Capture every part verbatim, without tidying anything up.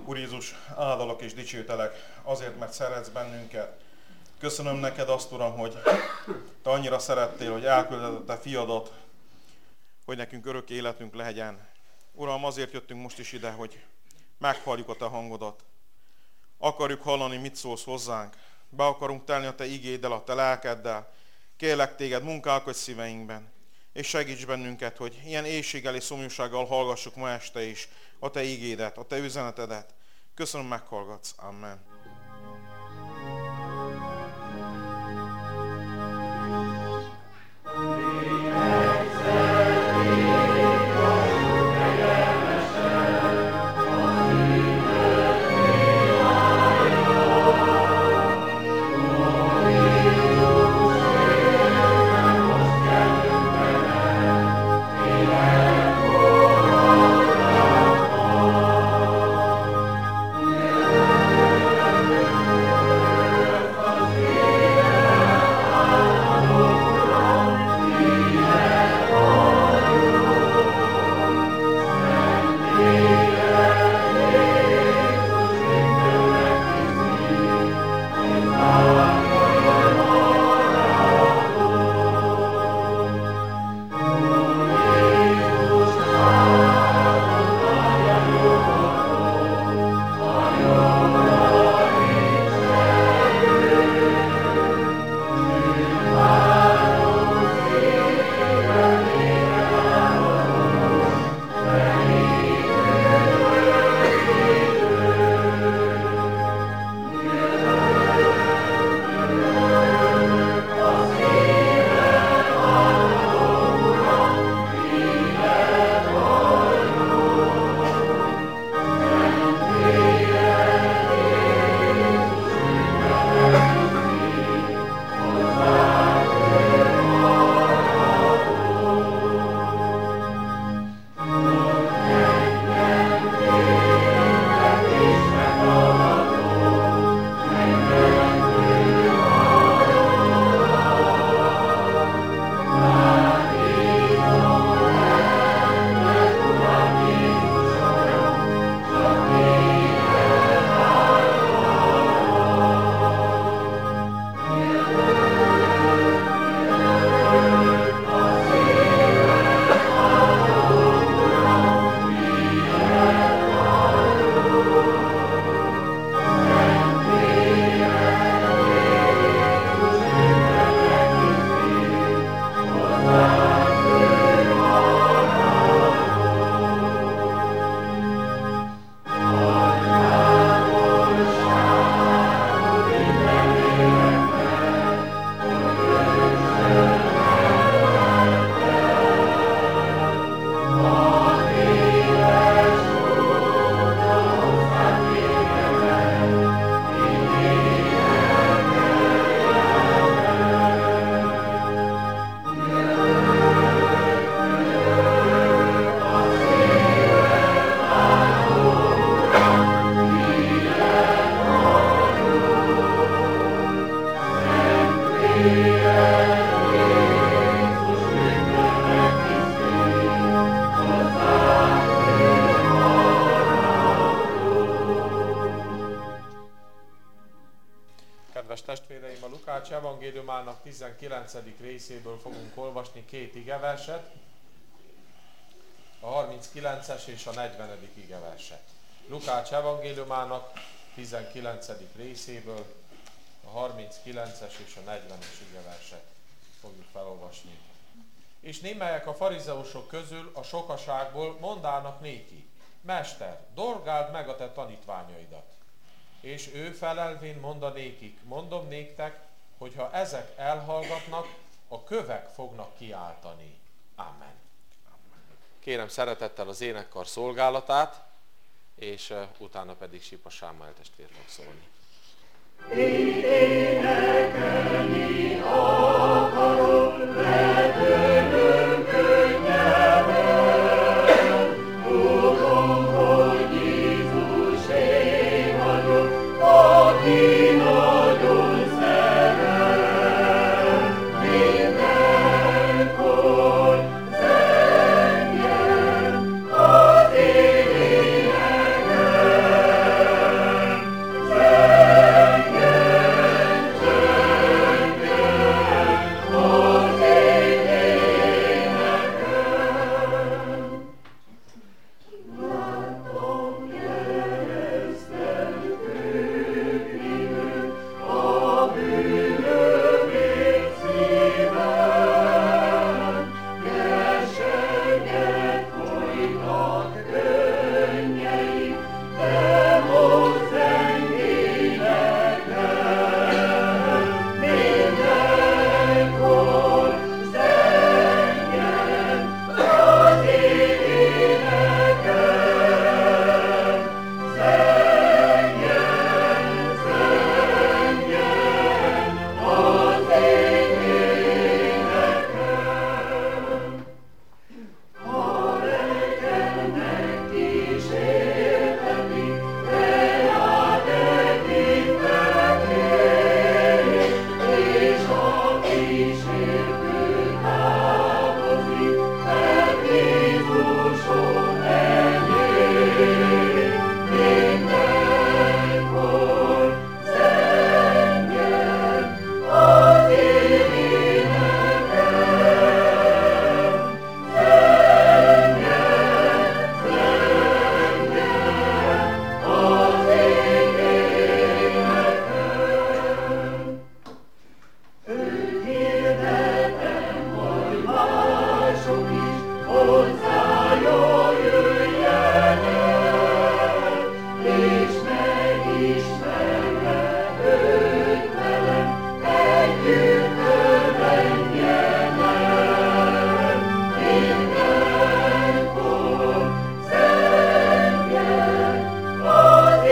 Úr Jézus, áldalak és dicsőtelek azért, mert szeretsz bennünket. Köszönöm neked azt, Uram, hogy te annyira szerettél, hogy elküldted a te fiadat, hogy nekünk örök életünk legyen. Uram, azért jöttünk most is ide, hogy meghalljuk a te hangodat. Akarjuk hallani, mit szólsz hozzánk. Be akarunk telni a te igéddel, a te lelkeddel. Kérlek téged, munkálkodj szíveinkben, és segíts bennünket, hogy ilyen éhséggel és szomjúsággal hallgassuk ma este is a te igédet, a te üzenetedet. Köszönöm, meghallgatsz. Amen. Testvéreim, a Lukács evangéliumának tizenkilencedik részéből fogunk olvasni két igeverset, a harminckilences és a negyvenedik igeverset. Lukács evangéliumának tizenkilencedik részéből a harminckilences és a negyvenes igeverset fogjuk felolvasni. És némelyek a farizeusok közül a sokaságból mondának néki: Mester, dorgáld meg a te tanítványaidat. És ő felelvén mondanékik: mondom néktek, hogy ha ezek elhallgatnak, a kövek fognak kiáltani. Amen. Kérem szeretettel az énekkar szolgálatát, és uh, utána pedig Sipa Sámuel testvér fog szólni. Énekelni akarok, redőlöm könnyelem, tudom, hogy Jézusé vagyok, aki nagyon szeret, mindenkor zengjen az én énekem.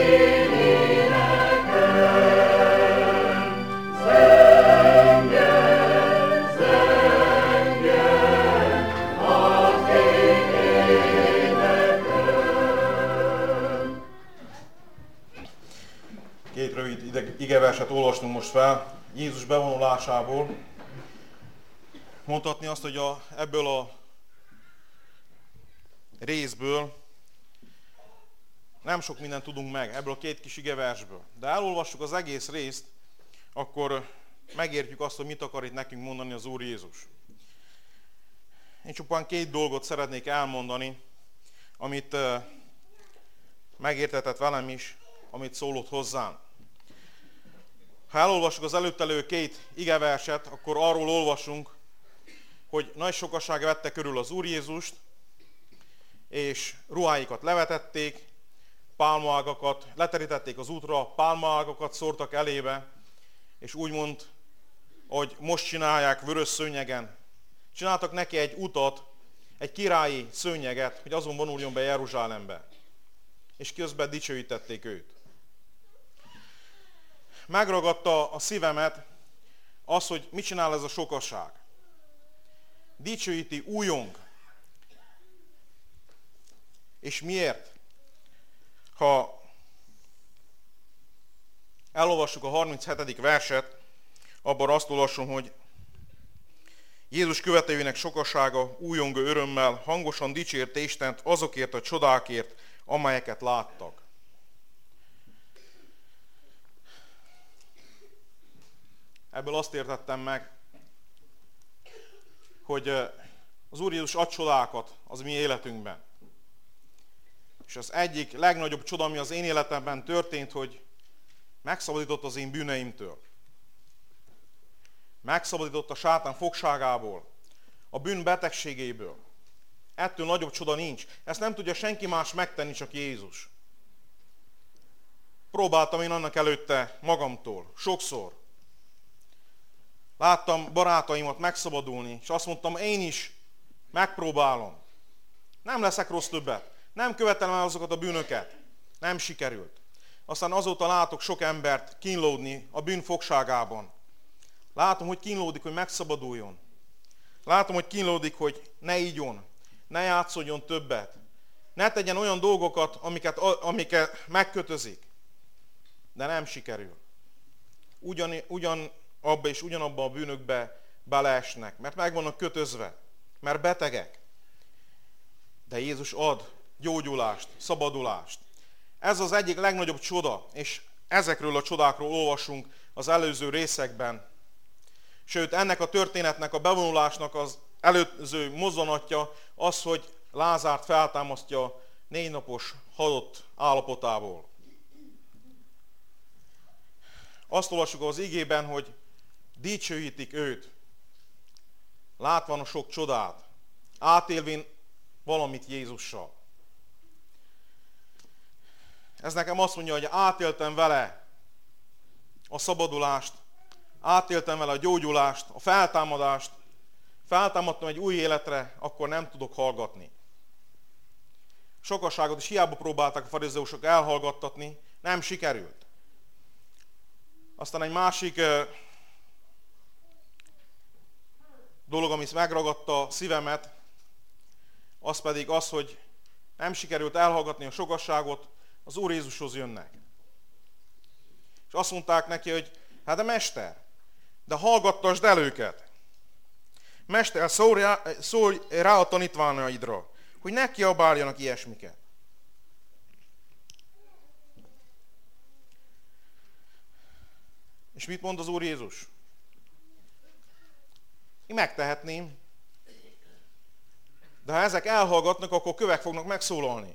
Két rövid igeverset olvastunk most fel Jézus bevonulásából. Mondhatni azt, hogy a, ebből a részből nem sok mindent tudunk meg, ebből a két kis igeversből. De elolvassuk az egész részt, akkor megértjük azt, hogy mit akar itt nekünk mondani az Úr Jézus. Én csupán két dolgot szeretnék elmondani, amit megértetett velem is, amit szólott hozzám. Ha elolvassuk az előtte levő két igeverset, akkor arról olvasunk, hogy nagy sokaság vette körül az Úr Jézust, és ruháikat levetették, pálmaágakat, leterítették az útra, pálmaágakat szórtak elébe, és úgymond, ahogy most csinálják vörös szőnyegen, csináltak neki egy utat, egy királyi szőnyeget, hogy azon vonuljon be Jeruzsálembe. És közben dicsőítették őt. Megragadta a szívemet az, hogy mit csinál ez a sokaság. Dicsőíti, újong. És miért? Ha elolvassuk a harminchetedik verset, abban azt olvasom, hogy Jézus követőinek sokasága újongó örömmel hangosan dicsérte Istent azokért a csodákért, amelyeket láttak. Ebből azt értettem meg, hogy az Úr Jézus ad csodákat az mi életünkben. És az egyik legnagyobb csoda, ami az én életemben történt, hogy megszabadított az én bűneimtől. Megszabadított a sátán fogságából, a bűn betegségéből. Ettől nagyobb csoda nincs. Ezt nem tudja senki más megtenni, csak Jézus. Próbáltam én annak előtte magamtól, sokszor. Láttam barátaimat megszabadulni, és azt mondtam, én is megpróbálom. Nem leszek rossz többet. Nem követelem el azokat a bűnöket. Nem sikerült. Aztán azóta látok sok embert kínlódni a bűn fogságában. Látom, hogy kínlódik, hogy megszabaduljon. Látom, hogy kínlódik, hogy ne igyon, ne játszodjon többet. Ne tegyen olyan dolgokat, amiket, amiket megkötözik. De nem sikerül. Ugyan, ugyan abba és ugyanabba a bűnökbe beleesnek, mert meg vannak kötözve, mert betegek. De Jézus ad gyógyulást, szabadulást. Ez az egyik legnagyobb csoda, és ezekről a csodákról olvasunk az előző részekben. Sőt, ennek a történetnek, a bevonulásnak az előző mozzanatja az, hogy Lázárt feltámasztja négy napos halott állapotából. Azt olvassuk az igében, hogy dicsőítik őt, látván a sok csodát, átélvén valamit Jézussal. Ez nekem azt mondja, hogy átéltem vele a szabadulást, átéltem vele a gyógyulást, a feltámadást, feltámadtam egy új életre, akkor nem tudok hallgatni. Sokaságot is hiába próbálták a farizeusok elhallgattatni, nem sikerült. Aztán egy másik dolog, ami megragadta a szívemet, az pedig az, hogy nem sikerült elhallgatni a sokasságot, az Úr Jézushoz jönnek. És azt mondták neki, hogy hát de mester, de hallgattasd el őket. Mester, szólj rá, szólj rá a tanítványaidra, hogy ne kiabáljanak ilyesmiket. És mit mond az Úr Jézus? Én megtehetném, de ha ezek elhallgatnak, akkor kövek fognak megszólalni.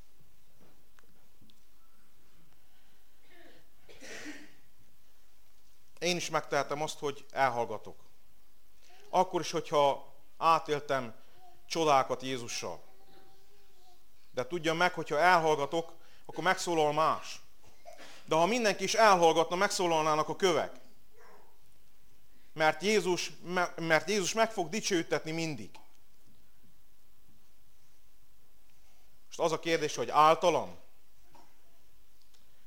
Én is megtehetem azt, hogy elhallgatok. Akkor is, hogyha átéltem csodákat Jézussal. De tudjam meg, hogyha elhallgatok, akkor megszólal más. De ha mindenki is elhallgatna, megszólalnának a kövek. Mert Jézus, mert Jézus meg fog dicsőítetni mindig. Most az a kérdés, hogy általam?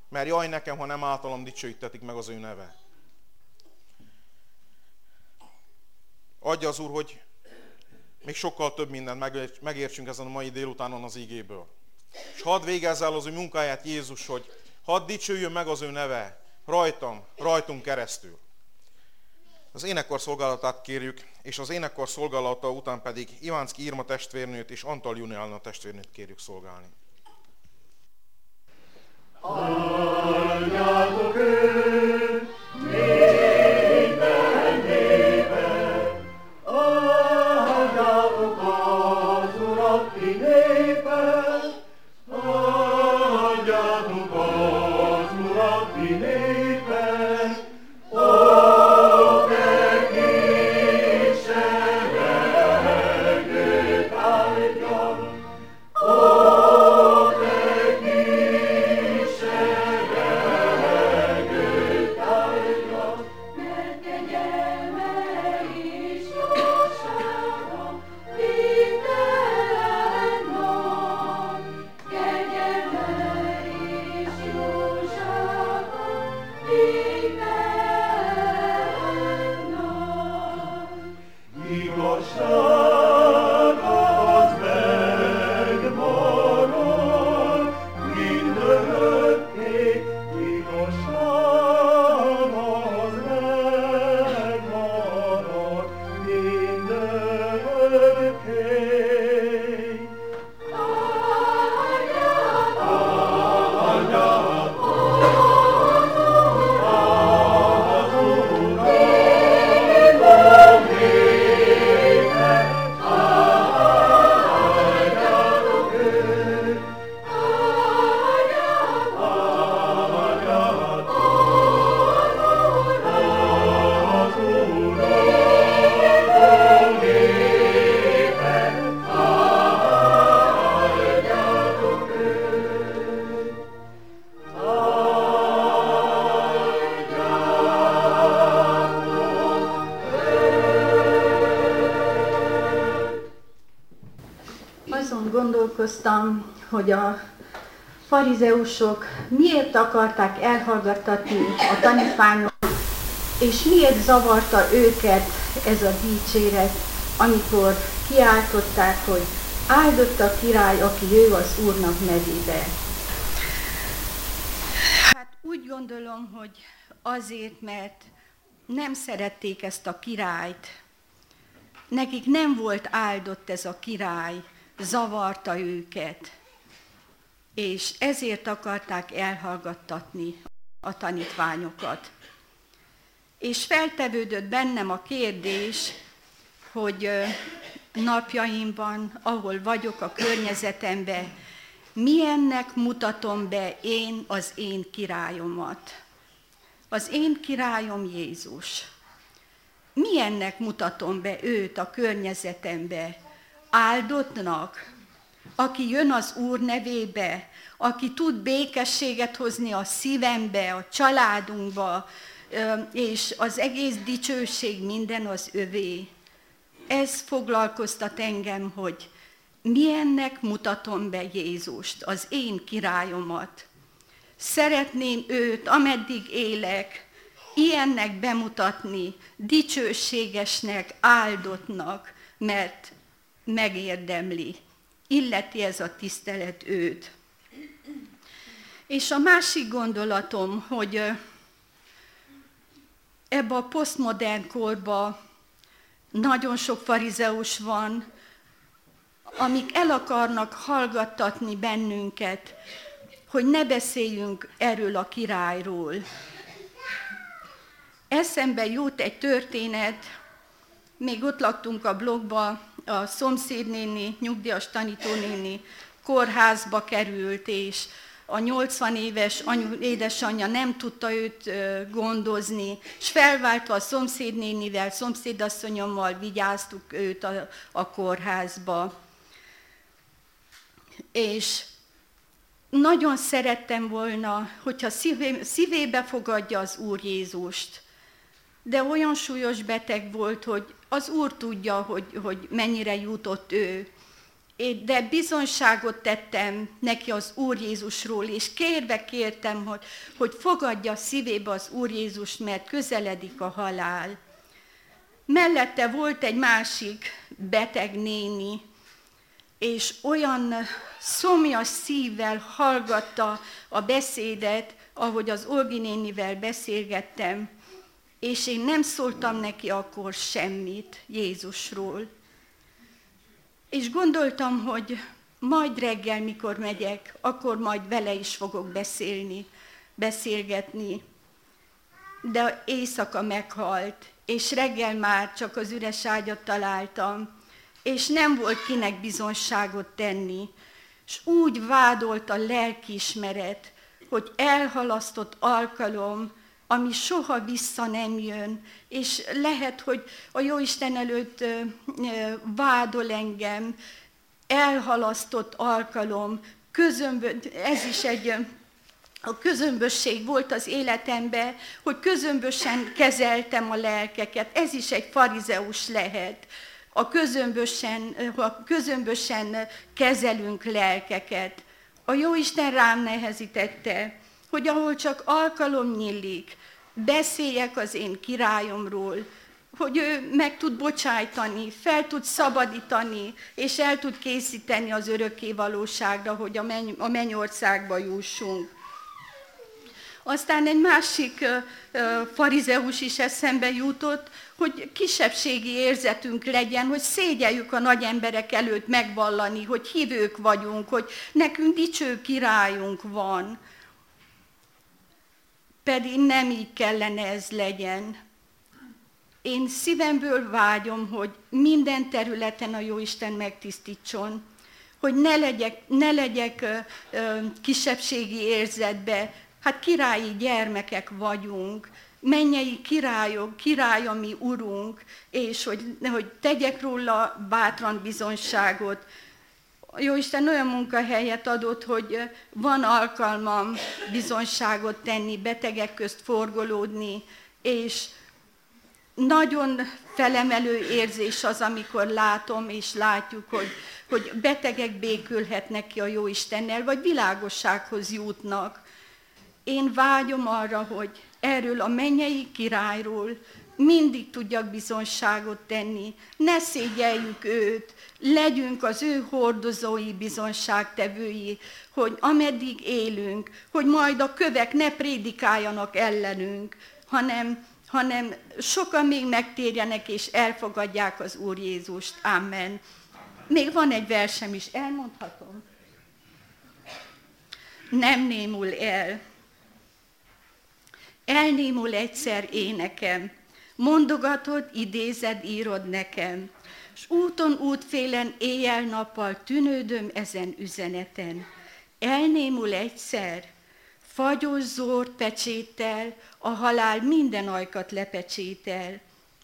Mert jaj nekem, ha nem általam dicsőítetik meg az ő neve. Adja az Úr, hogy még sokkal több mindent megértsünk ezen a mai délutánon az igéből. És hadd végezz el az ő munkáját Jézus, hogy hadd dicsőjön meg az ő neve rajtam, rajtunk keresztül. Az énekkar szolgálatát kérjük, és az énekkar szolgálata után pedig Ivánszki Irma testvérnőt és Antal Juliana testvérnőt kérjük szolgálni. Adjátok őt minden néven, adjátok az Urat ti népen, adjátok az Urat ti népen, ó, te kis seregőt áldjam, ó, te kis seregőt áldjam, mert kegyelme és jósága minden nap, kegyelme és jósága minden nap. Igazság az megmarad mindörökké, igazság az megmarad mindörökké. Áldjátok az Urat, áldjátok őt, áldjátok az Urat, népen, áldjátok őt, Azon gondolkoztam, hogy a farizeusok miért akarták elhallgattatni a tanítványok, és miért zavarta őket ez a dicséret, amikor kiáltották, hogy áldott a király, aki jő az Úrnak nevébe. Hát úgy gondolom, hogy azért, mert nem szerették ezt a királyt. Nekik nem volt áldott ez a király, zavarta őket, és ezért akarták elhallgattatni a tanítványokat. És feltevődött bennem a kérdés, hogy napjaimban, ahol vagyok a környezetemben, milyennek mutatom be én az én királyomat. Az én királyom Jézus. Milyennek mutatom be őt a környezetembe? Áldottnak, aki jön az Úr nevébe, aki tud békességet hozni a szívembe, a családunkba, és az egész dicsőség minden az övé. Ez foglalkoztat engem, hogy milyennek mutatom be Jézust, az én királyomat. Szeretném őt, ameddig élek, ilyennek bemutatni, dicsőségesnek, áldottnak, mert megérdemli. Illeti ez a tisztelet őt. És a másik gondolatom, hogy ebbe a posztmodern korba nagyon sok farizeus van, amik el akarnak hallgattatni bennünket, hogy ne beszéljünk erről a királyról. Eszembe jut egy történet, még ott laktunk a blokkba, a szomszédnéni, nyugdíjas tanítónéni kórházba került, és a nyolcvan éves anyu, édesanyja nem tudta őt gondozni, és felváltva a szomszédnénivel, szomszédasszonyommal vigyáztuk őt a, a kórházba. És nagyon szerettem volna, hogyha szívé, szívébe fogadja az Úr Jézust, de olyan súlyos beteg volt, hogy az Úr tudja, hogy, hogy mennyire jutott ő. de bizonyságot tettem neki az Úr Jézusról, és kérve kértem, hogy, hogy fogadja szívébe az Úr Jézust, mert közeledik a halál. Mellette volt egy másik beteg néni, és olyan szomjas szívvel hallgatta a beszédet, ahogy az Olgi nénivel beszélgettem, és én nem szóltam neki akkor semmit Jézusról. És gondoltam, hogy majd reggel, mikor megyek, akkor majd vele is fogok beszélni, beszélgetni. De éjszaka meghalt, és reggel már csak az üres ágyat találtam, és nem volt kinek bizonyságot tenni. És úgy vádolt a lelkiismeret, hogy elhalasztott alkalom, ami soha vissza nem jön, és lehet, hogy a Jóisten előtt vádol engem, elhalasztott alkalom, közömbös, ez is egy, a közömbösség volt az életemben, hogy közömbösen kezeltem a lelkeket, ez is egy farizeus lehet. A közömbösen, ha közömbösen kezelünk lelkeket. A Jóisten rám nehezítette, hogy ahol csak alkalom nyílik, beszéljek az én királyomról, hogy ő meg tud bocsájtani, fel tud szabadítani, és el tud készíteni az örökké valóságra, hogy a, menny- a mennyországba jussunk. Aztán egy másik uh, uh, farizeus is eszembe jutott, hogy kisebbségi érzetünk legyen, hogy szégyeljük a nagy emberek előtt megvallani, hogy hívők vagyunk, hogy nekünk dicső királyunk van. Pedig nem így kellene ez legyen. Én szívemből vágyom, hogy minden területen a Jóisten megtisztítson, hogy ne legyek, ne legyek ö, ö, kisebbségi érzetbe. Hát királyi gyermekek vagyunk, mennyei királyok, király a mi urunk, és hogy, hogy tegyek róla bátran bizonyságot. A Jóisten olyan munkahelyet adott, hogy van alkalmam bizonyságot tenni, betegek közt forgolódni, és nagyon felemelő érzés az, amikor látom és látjuk, hogy, hogy betegek békülhetnek ki a Jóistennel, vagy világossághoz jutnak. Én vágyom arra, hogy erről a mennyei királyról mindig tudjak bizonyságot tenni. Ne szégyeljük őt, legyünk az ő hordozói, bizonyságtevői, hogy ameddig élünk, hogy majd a kövek ne prédikáljanak ellenünk, hanem, hanem sokan még megtérjenek és elfogadják az Úr Jézust. Amen. Még van egy versem is, elmondhatom? Nem némul el. Elnémul egyszer énekem, mondogatod, idézed, írod nekem, s úton útfélen éjjel-nappal tűnődöm ezen üzeneten. Elnémul egyszer, fagyos zord pecséttel, a halál minden ajkat lepecsétel.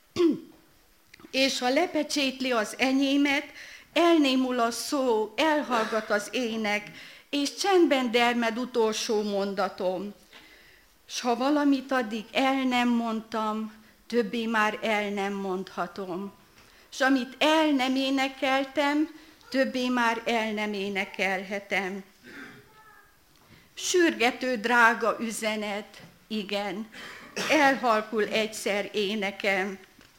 És ha lepecsétli az enyémet, elnémul a szó, elhallgat az ének, és csendben dermed utolsó mondatom. S ha valamit addig el nem mondtam, többé már el nem mondhatom. S amit el nem énekeltem, többé már el nem énekelhetem. Sürgető drága üzenet, igen, elhalkul egyszer énekem.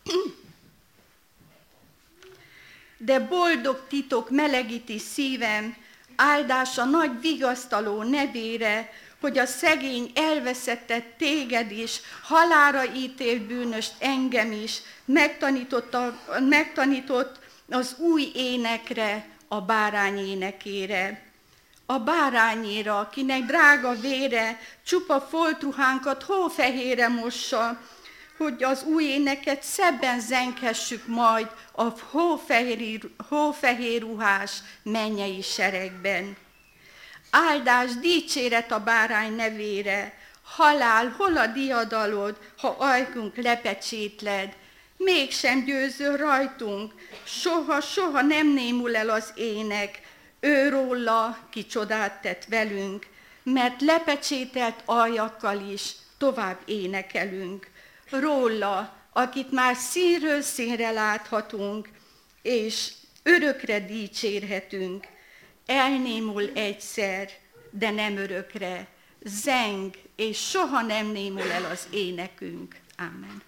De boldog titok melegíti szívem, áldása nagy vigasztaló nevére, hogy a szegény elveszettet téged is, halálra ítélt bűnöst engem is, megtanított, a, megtanított az új énekre, a bárány énekére. A bárányéra, akinek drága vére, csupa foltruhánkat hófehére mossa, hogy az új éneket szebben zenghessük majd a hófehér, hófehér ruhás mennyei seregben. Áldás, dicséret a bárány nevére, halál, hol a diadalod, ha ajkunk lepecsétled, mégsem győző rajtunk, soha, soha nem némul el az ének, őróla, ki csodát tett velünk, mert lepecsételt aljakkal is tovább énekelünk. Róla, akit már színről színre láthatunk, és örökre dicsérhetünk, elnémul egyszer, de nem örökre, zeng, és soha nem némul el az énekünk. Amen.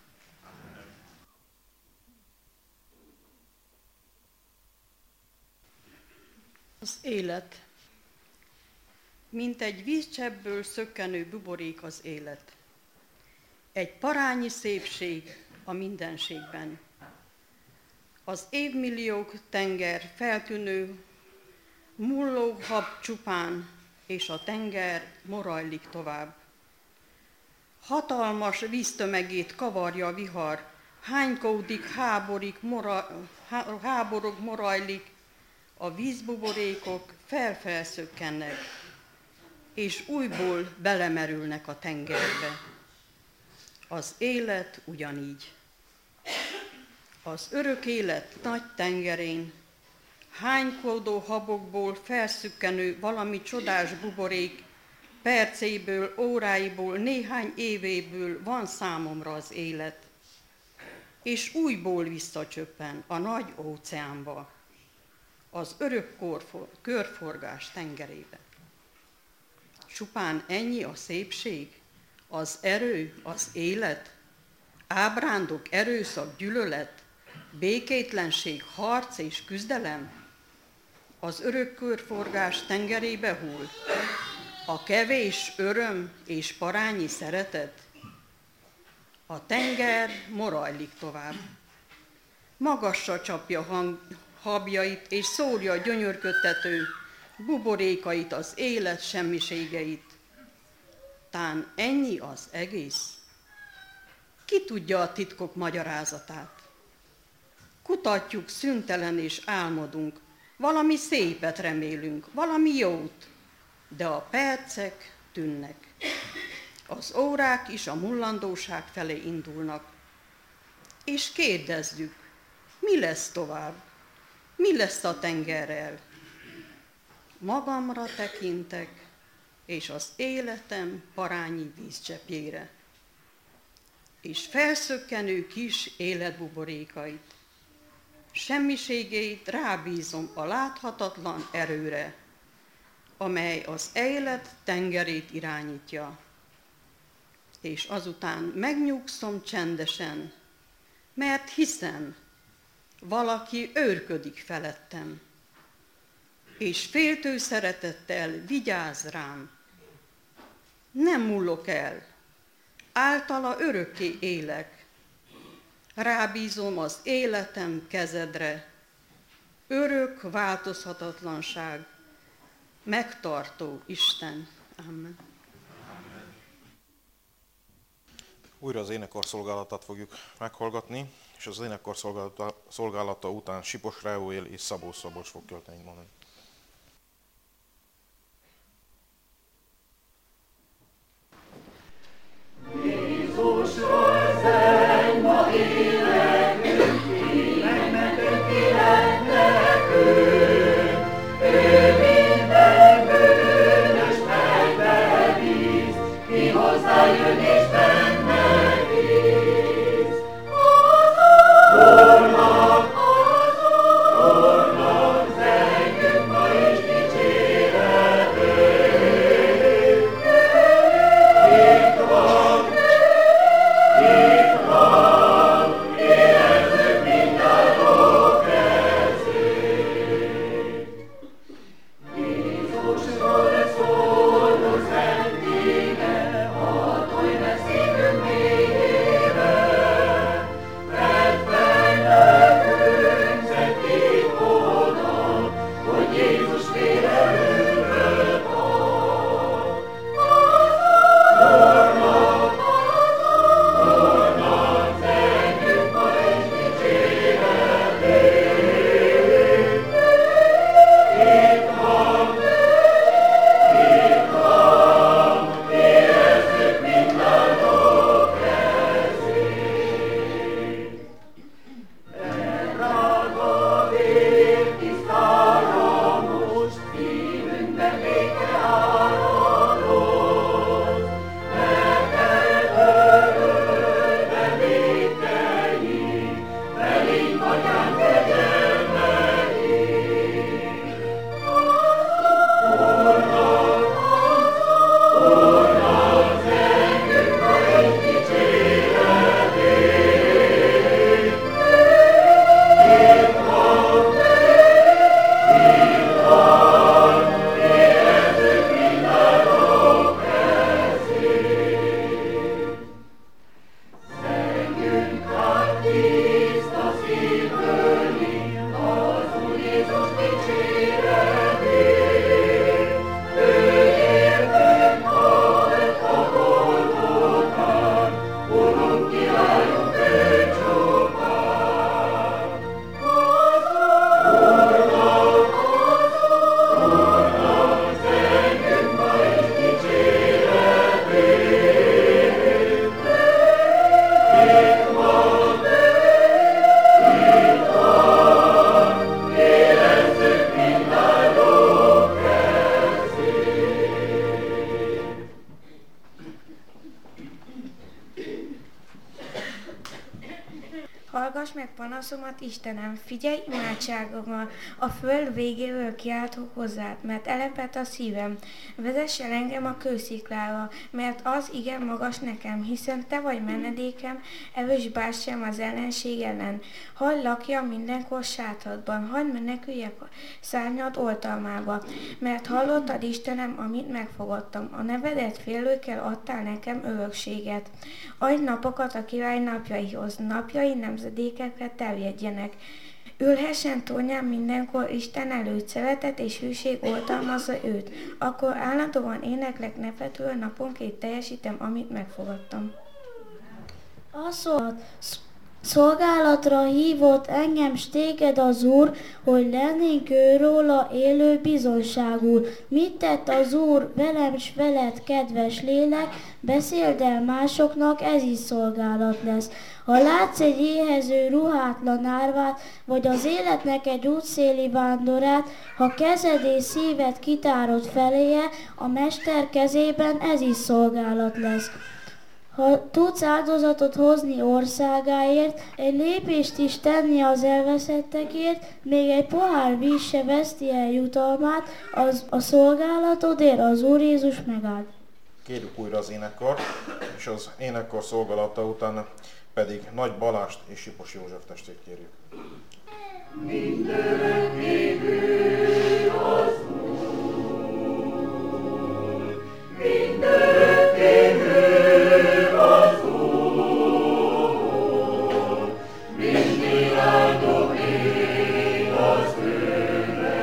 Az élet. Mint egy vízcseppből szökkenő buborék az élet. Egy parányi szépség a mindenségben. Az évmilliók tenger feltűnő, mulló hab csupán, és a tenger morajlik tovább. Hatalmas víztömegét kavarja a vihar, hánykódik, háborik, mora, há, háborog, morajlik, a vízbuborékok felfelszökkennek, és újból belemerülnek a tengerbe. Az élet ugyanígy. Az örök élet nagy tengerén, hánykódó habokból felszükkenő valami csodás buborék, percéből, óráiból, néhány évéből van számomra az élet, és újból visszacsöppen a nagy óceánba, az örök korfor, körforgás tengerébe. Csupán ennyi a szépség, az erő, az élet, ábrándok, erőszak, gyűlölet, békétlenség, harc és küzdelem, az örök körforgás tengerébe hull, a kevés öröm és parányi szeretet, a tenger morajlik tovább. Magasra csapja hang, habjait és szórja gyönyörködtető buborékait, az élet semmiségeit. Tán ennyi az egész? Ki tudja a titkok magyarázatát? Kutatjuk szüntelen és álmodunk, valami szépet remélünk, valami jót, de a percek tűnnek. Az órák is a mullandóság felé indulnak. És kérdezzük, mi lesz tovább? Mi lesz a tengerrel? Magamra tekintek, és az életem parányi vízcseppjére, és felszökkenő kis életbuborékait, semmiségeit rábízom a láthatatlan erőre, amely az élet tengerét irányítja, és azután megnyugszom csendesen, mert hiszem, valaki őrködik felettem, és féltő szeretettel vigyáz rám. Nem mullok el, általa örökké élek, rábízom az életem kezedre, örök változhatatlanság, megtartó Isten. Amen. Újra az énekkar szolgálatát fogjuk meghallgatni, és az énekkar szolgálata, szolgálata után Sipos Ráuél és Szabó Szabolcs fog költeményt mondani. Jézusról zeng ma életünk, megmentett életnek ő, ő minden bűnös megbevíz, ki hozzájön és benne víz. Az Úrnak, az Úrnak zengünk, Hallgass meg panaszomat, Istenem, figyelj imádságommal, a föld végéről kiáltok hozzád, mert elepet a szívem. Vezess el engem a kősziklára, mert az igen magas nekem, hiszen te vagy menedékem, erős bástyám az ellenség ellen. Hadd lakjam mindenkor sátradban, hadd meneküljek a szárnyad oltalmába, mert hallottad, Istenem, amit megfogadtam. A nevedet félőkkel adtál nekem örökséget. Adj napokat a király napjaihoz, napjai nemzedékekre terjedjenek. Ülhessen tornyán mindenkor Isten előtt, szeretet és hűség oltalmazza őt. Akkor állandóan éneklek nevetül, naponként teljesítem, amit megfogadtam. Az szolgálatra hívott engem s téged az Úr, hogy lennénk ő róla élő bizonságul. Mit tett az Úr velem s veled, kedves lélek? Beszéld el másoknak, ez is szolgálat lesz. Ha látsz egy éhező ruhátlan árvát, vagy az életnek egy útszéli vándorát, ha kezed és szíved kitárod feléje, a mester kezében ez is szolgálat lesz. Ha tudsz áldozatot hozni országáért, egy lépést is tenni az elveszettekért, még egy pohár víz se veszti el jutalmát, az a szolgálatodért az Úr Jézus megáld. Kérjük újra az énekkart, és az énekkar szolgálata után pedig Nagy Balást és Sipos József testvért kérjük. Mindörökké hű az Úr, mindörökké hű az Úr, mindig áldom én az ő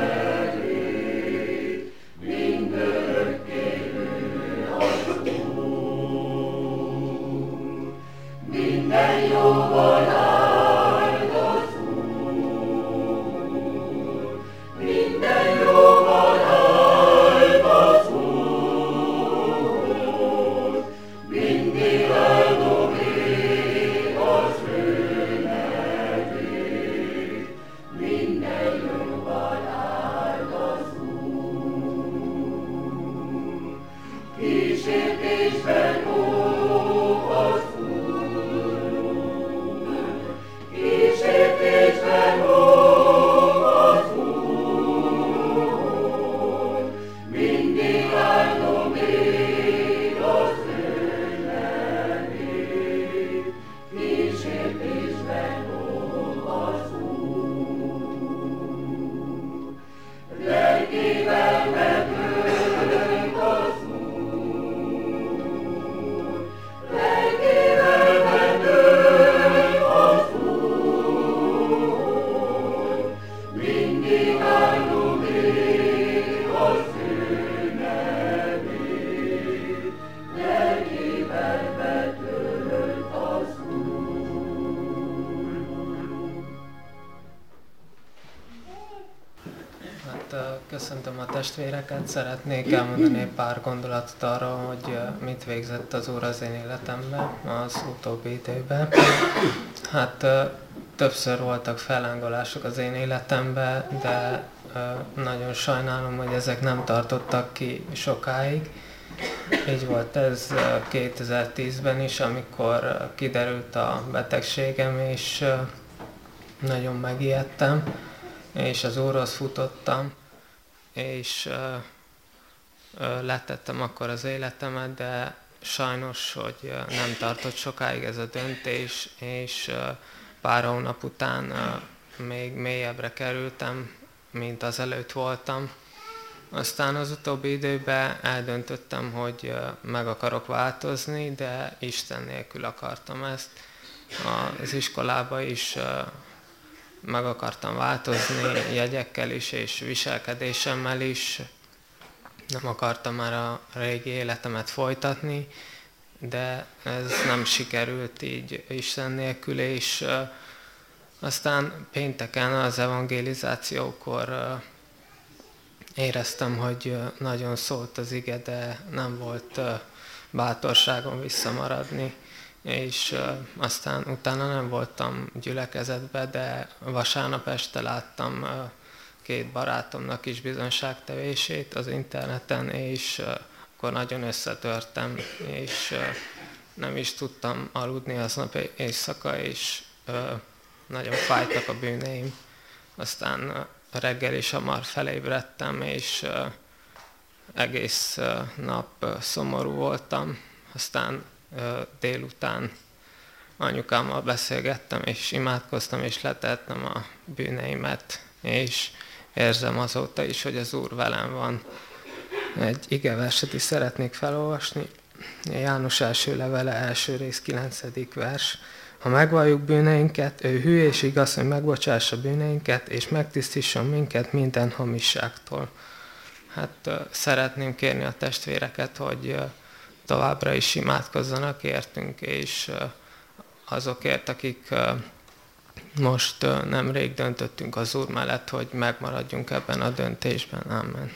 nevét, mindörökké hű az Úr, minden jóval áld az Úr, minden jóval áld az Úr, mindig áldom én az ő nevét, minden jóval áld az Úr. Kísértésben óv az kísértésben óv az Úr, mindig áldom én az ő nevét, kísértésben óv az Úr. Lelkével megölt az Úr, lelkével megölt az Úr, mindig áldom én az ő nevét, lelkével megölt az Úr. Hát köszöntöm a testvéreket, szeretnék elmondani egy pár gondolatot arra, hogy mit végzett az Úr az én életemben az utóbbi időben. Hát többször voltak fellángolások az én életemben, de nagyon sajnálom, hogy ezek nem tartottak ki sokáig. Így volt ez kétezer-tízben is, amikor kiderült a betegségem, és nagyon megijedtem, és az Úrhoz futottam, és letettem akkor az életemet, de sajnos, hogy nem tartott sokáig ez a döntés, és pár hónap után még mélyebbre kerültem, mint az előtt voltam. Aztán az utóbbi időben eldöntöttem, hogy meg akarok változni, de Isten nélkül akartam ezt. Az iskolába is meg akartam változni, jegyekkel is és viselkedésemmel is. Nem akartam már a régi életemet folytatni, de ez nem sikerült így Isten nélkül, és aztán pénteken az evangelizációkor éreztem, hogy nagyon szólt az ige, de nem volt bátorságom visszamaradni, és aztán utána nem voltam gyülekezetben, de vasárnap este láttam két barátomnak is bizonságtevését az interneten, és akkor nagyon összetörtem, és nem is tudtam aludni aznap éjszaka, és nagyon fájtak a bűneim. Aztán reggel is hamar felébredtem, és egész nap szomorú voltam. Aztán délután anyukámmal beszélgettem, és imádkoztam, és letettem a bűneimet, és érzem azóta is, hogy az Úr velem van. Egy igeverset is szeretnék felolvasni. János első levele, első rész, kilencedik vers. Ha megvalljuk bűneinket, ő hű és igaz, hogy megbocsássa bűneinket, és megtisztítson minket minden hamisságtól. Hát szeretném kérni a testvéreket, hogy továbbra is imádkozzanak értünk, és azokért, akik most nemrég döntöttünk az Úr mellett, hogy megmaradjunk ebben a döntésben. Amen.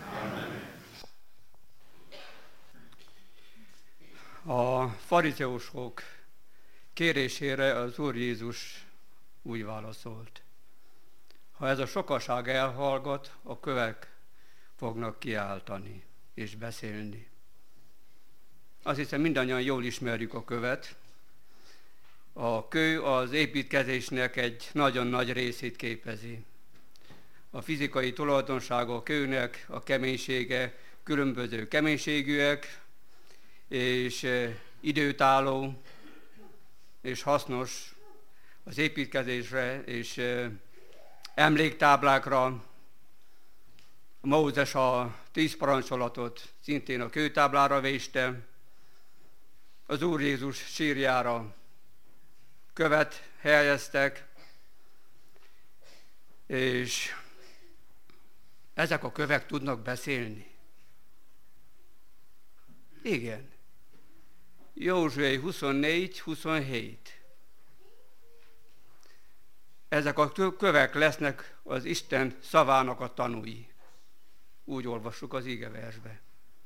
A farizeusok kérésére az Úr Jézus úgy válaszolt: ha ez a sokaság elhallgat, a kövek fognak kiáltani és beszélni. Azt hiszem, mindannyian jól ismerjük a követ. A kő az építkezésnek egy nagyon nagy részét képezi. A fizikai tulajdonsága a kőnek, a keménysége különböző keménységűek, és időtálló, és hasznos az építkezésre, és emléktáblákra. Mózes a tíz parancsolatot szintén a kőtáblára véste, az Úr Jézus sírjára követ helyeztek, és ezek a kövek tudnak beszélni. Igen. Józsué huszonnégy huszonhét. Ezek a kövek lesznek az Isten szavának a tanúi. Úgy olvassuk az igeversbe.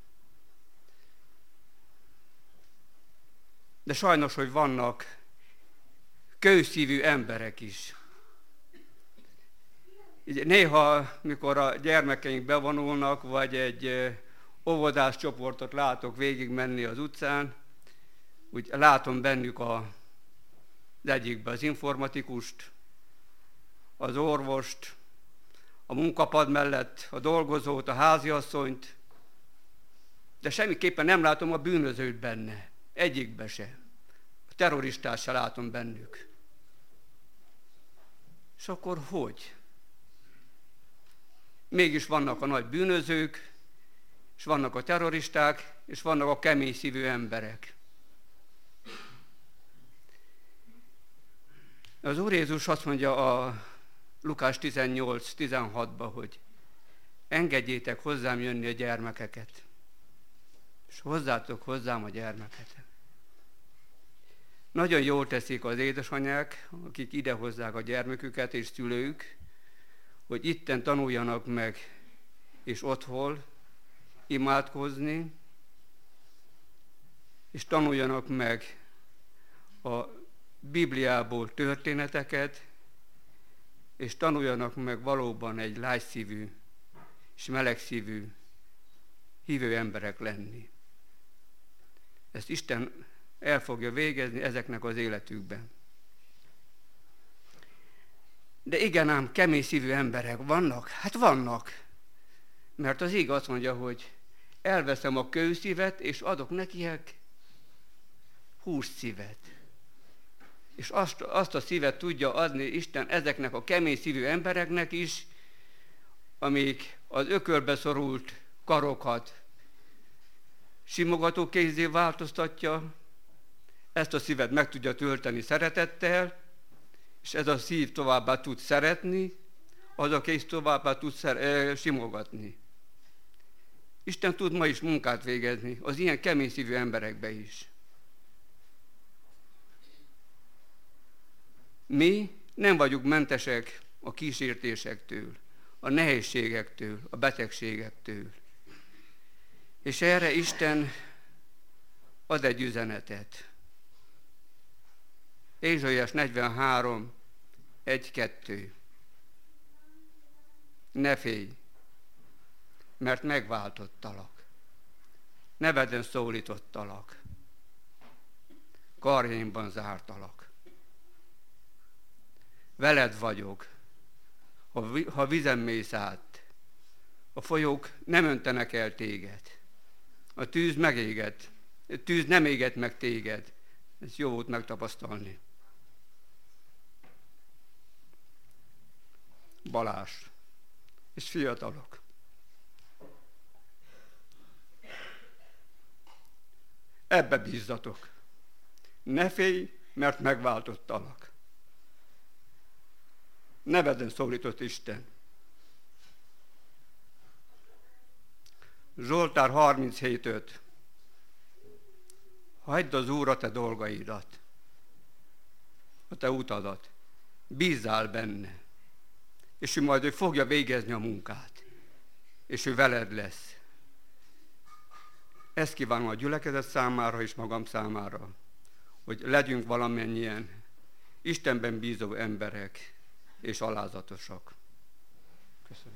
De sajnos, hogy vannak kőszívű emberek is. Néha, mikor a gyermekeink bevonulnak, vagy egy óvodás csoportot látok végigmenni az utcán, úgy látom bennük a, az egyikbe az informatikust, az orvost, a munkapad mellett a dolgozót, a háziasszonyt, de semmiképpen nem látom a bűnözőt benne, egyikbe se. A terroristát se látom bennük. És akkor hogy? Mégis vannak a nagy bűnözők, és vannak a terroristák, és vannak a kemény szívű emberek. Az Úr Jézus azt mondja a Lukás tizennyolc tizenhatban, hogy engedjétek hozzám jönni a gyermekeket, és hozzátok hozzám a gyermeket. Nagyon jól teszik az édesanyák, akik ide hozzák a gyermeküket és szülők, hogy itten tanuljanak meg, és otthon imádkozni, és tanuljanak meg a Bibliából történeteket, és tanuljanak meg valóban egy lágyszívű és melegszívű hívő emberek lenni. Ezt Isten el fogja végezni ezeknek az életükben. De igen ám, kemény szívű emberek vannak? Hát vannak. Mert az ige azt mondja, hogy elveszem a kőszívet, és adok nekiek hússzívet. És azt, azt a szívet tudja adni Isten ezeknek a kemény szívű embereknek is, amik az ökölbe szorult karokat simogató kézzé változtatja, ezt a szívet meg tudja tölteni szeretettel, és ez a szív továbbá tud szeretni, az a kéz továbbá tud szer- e, simogatni. Isten tud ma is munkát végezni az ilyen kemény szívű emberekbe is. Mi nem vagyunk mentesek a kísértésektől, a nehézségektől, a betegségektől. És erre Isten ad egy üzenetet. Ézsaiás negyvenhárom, egy kettő. Ne félj, mert megváltottalak. Neveden szólítottalak. Karjaimban zártalak. veled vagyok. Ha vizen mész át, a folyók nem öntenek el téged. A tűz megéget, a tűz nem éget meg téged. Ez jó volt megtapasztalni. Balázs és fiatalok. Ebbe bízzatok. Ne félj, mert megváltottalak. Neveden szólított Isten. Zsoltár harminchét öt. Hagyd az Úr a te dolgaidat, a te utadat. Bízzál benne, és ő majd ő fogja végezni a munkát, és ő veled lesz. Ezt kívánom a gyülekezet számára és magam számára, hogy legyünk valamennyien Istenben bízó emberek és alázatosak. Köszönöm.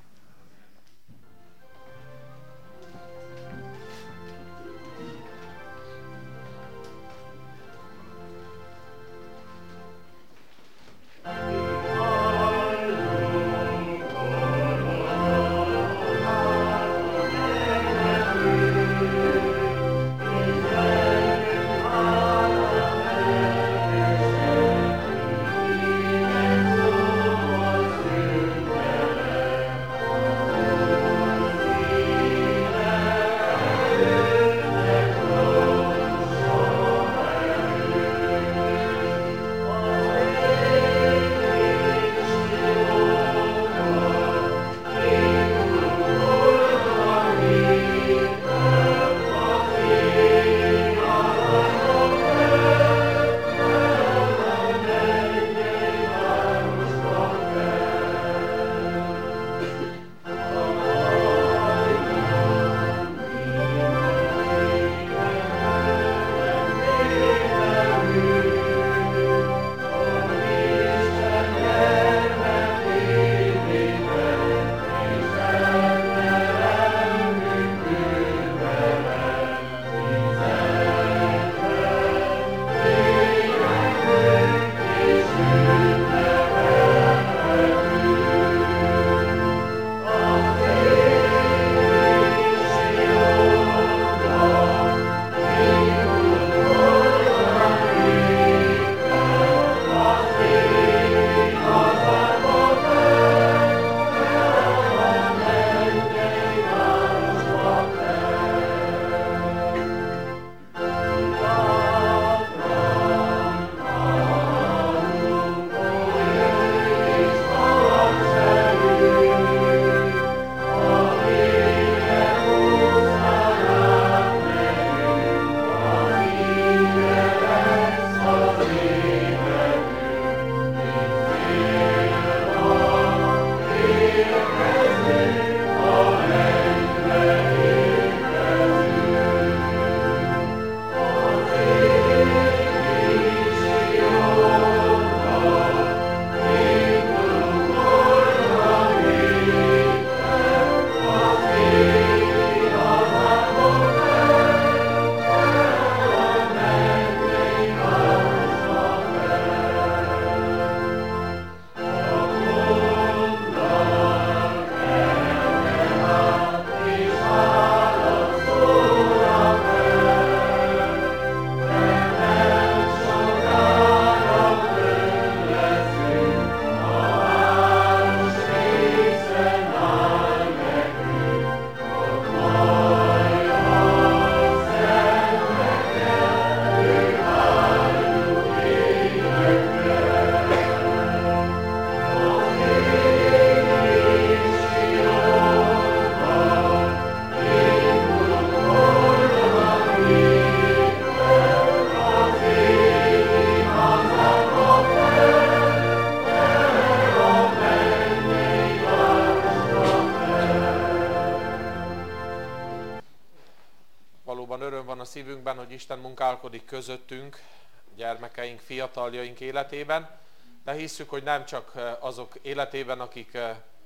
szívünkben, hogy Isten munkálkodik közöttünk, gyermekeink, fiataljaink életében, de hisszük, hogy nem csak azok életében, akik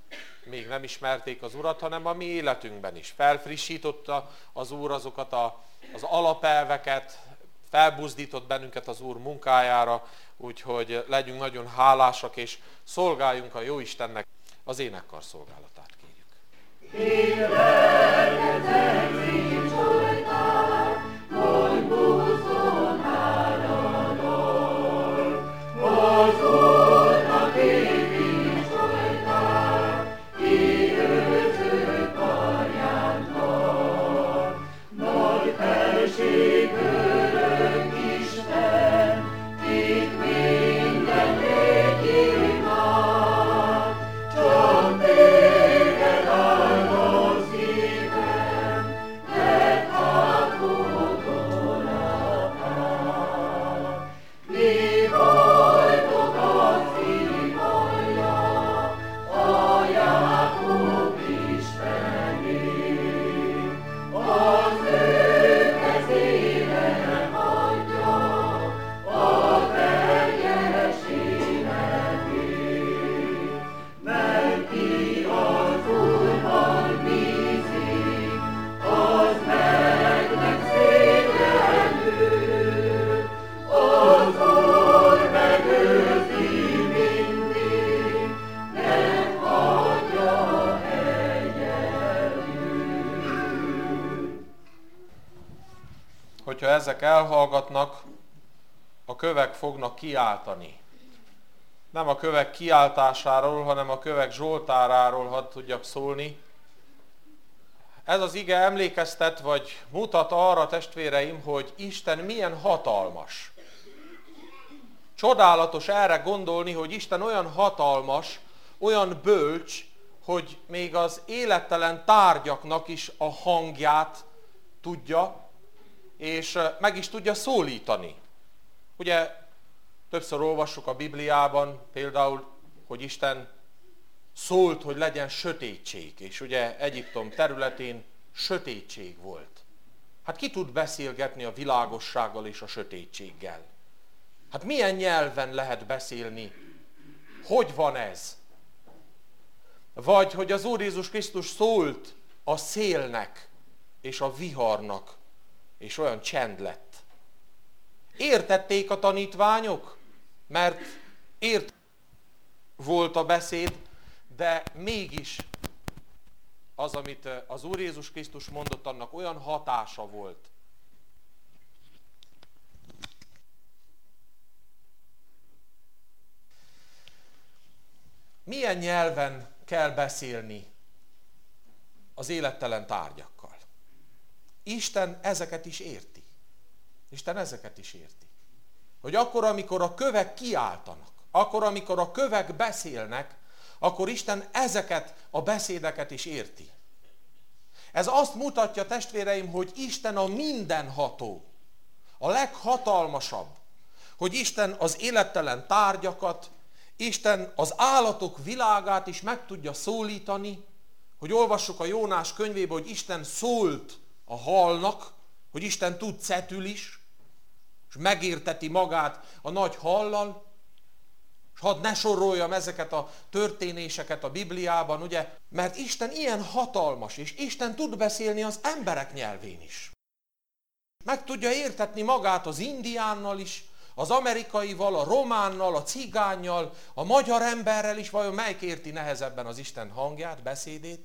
még nem ismerték az Urat, hanem a mi életünkben is. Felfrissította az Úr azokat a, az alapelveket, felbuzdított bennünket az Úr munkájára, úgyhogy legyünk nagyon hálásak, és szolgáljunk a Jóistennek. Az énekkar szolgálatát kérjük. Hogyha ezek elhallgatnak, a kövek fognak kiáltani. Nem a kövek kiáltásáról, hanem a kövek zsoltáráról hadd tudjak szólni. Ez az ige emlékeztet, vagy mutat arra, testvéreim, hogy Isten milyen hatalmas. Csodálatos erre gondolni, hogy Isten olyan hatalmas, olyan bölcs, hogy még az élettelen tárgyaknak is a hangját tudja, és meg is tudja szólítani. Ugye többször olvassuk a Bibliában például, hogy Isten szólt, hogy legyen sötétség, és ugye Egyiptom területén sötétség volt. Hát ki tud beszélgetni a világossággal és a sötétséggel? Hát milyen nyelven lehet beszélni? Hogy van ez? Vagy hogy az Úr Jézus Krisztus szólt a szélnek és a viharnak, és olyan csend lett. Értették a tanítványok, mert ért volt a beszéd, de mégis az, amit az Úr Jézus Krisztus mondott, annak olyan hatása volt. Milyen nyelven kell beszélni az élettelen tárgyakkal? Isten ezeket is érti. Isten ezeket is érti. Hogy akkor, amikor a kövek kiáltanak, akkor, amikor a kövek beszélnek, akkor Isten ezeket a beszédeket is érti. Ez azt mutatja, testvéreim, hogy Isten a mindenható, a leghatalmasabb, hogy Isten az élettelen tárgyakat, Isten az állatok világát is meg tudja szólítani, hogy olvassuk a Jónás könyvében, hogy Isten szólt a halnak, hogy Isten tud cetül is, és megérteti magát a nagy hallal, és hadd ne soroljam ezeket a történéseket a Bibliában, ugye, mert Isten ilyen hatalmas, és Isten tud beszélni az emberek nyelvén is. Meg tudja értetni magát az indiánnal is, az amerikaival, a románnal, a cigánnyal, a magyar emberrel is, vajon melyik érti nehezebben az Isten hangját, beszédét?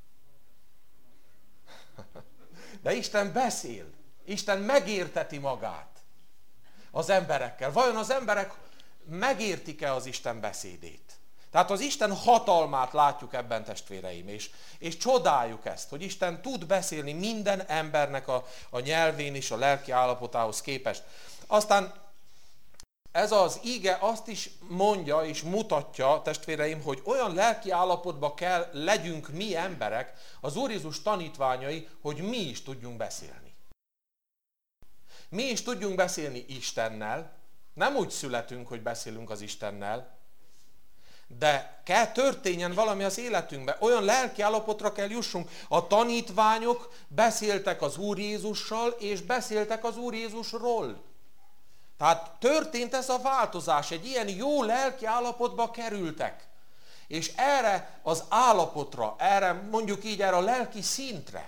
De Isten beszél, Isten megérteti magát az emberekkel. Vajon az emberek megértik-e az Isten beszédét? Tehát az Isten hatalmát látjuk ebben, testvéreim, és, és csodáljuk ezt, hogy Isten tud beszélni minden embernek a, a nyelvén és a lelki állapotához képest. Aztán ez az ige azt is mondja és mutatja, testvéreim, hogy olyan lelki állapotba kell legyünk mi emberek, az Úr Jézus tanítványai, hogy mi is tudjunk beszélni. Mi is tudjunk beszélni Istennel, nem úgy születünk, hogy beszélünk az Istennel, de kell történjen valami az életünkben, olyan lelki állapotra kell jussunk. A tanítványok beszéltek az Úr Jézussal, és beszéltek az Úr Jézusról. Tehát történt ez a változás, egy ilyen jó lelki állapotba kerültek. És erre az állapotra, erre mondjuk így erre a lelki szintre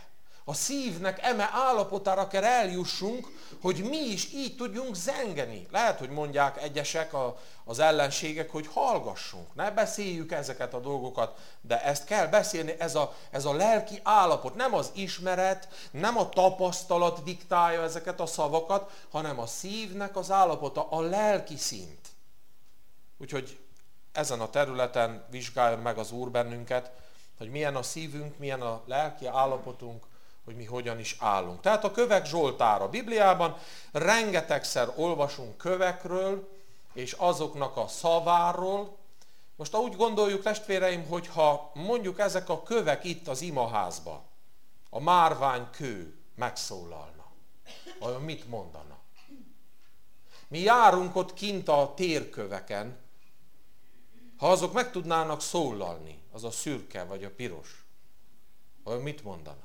a szívnek eme állapotára kell eljussunk, hogy mi is így tudjunk zengeni. Lehet, hogy mondják egyesek, a, az ellenségek, hogy hallgassunk, ne beszéljük ezeket a dolgokat, de ezt kell beszélni, ez a, ez a lelki állapot, nem az ismeret, nem a tapasztalat diktálja ezeket a szavakat, hanem a szívnek az állapota, a lelki szint. Úgyhogy ezen a területen vizsgáljon meg az Úr bennünket, hogy milyen a szívünk, milyen a lelki állapotunk, hogy mi hogyan is állunk. Tehát a kövek Zsoltára. A Bibliában rengetegszer olvasunk kövekről, és azoknak a szaváról. Most úgy gondoljuk, testvéreim, hogy ha mondjuk ezek a kövek itt az imaházba, a márványkő megszólalna, vajon mit mondana? Mi járunk ott kint a térköveken, ha azok meg tudnának szólalni, az a szürke vagy a piros, vajon mit mondana?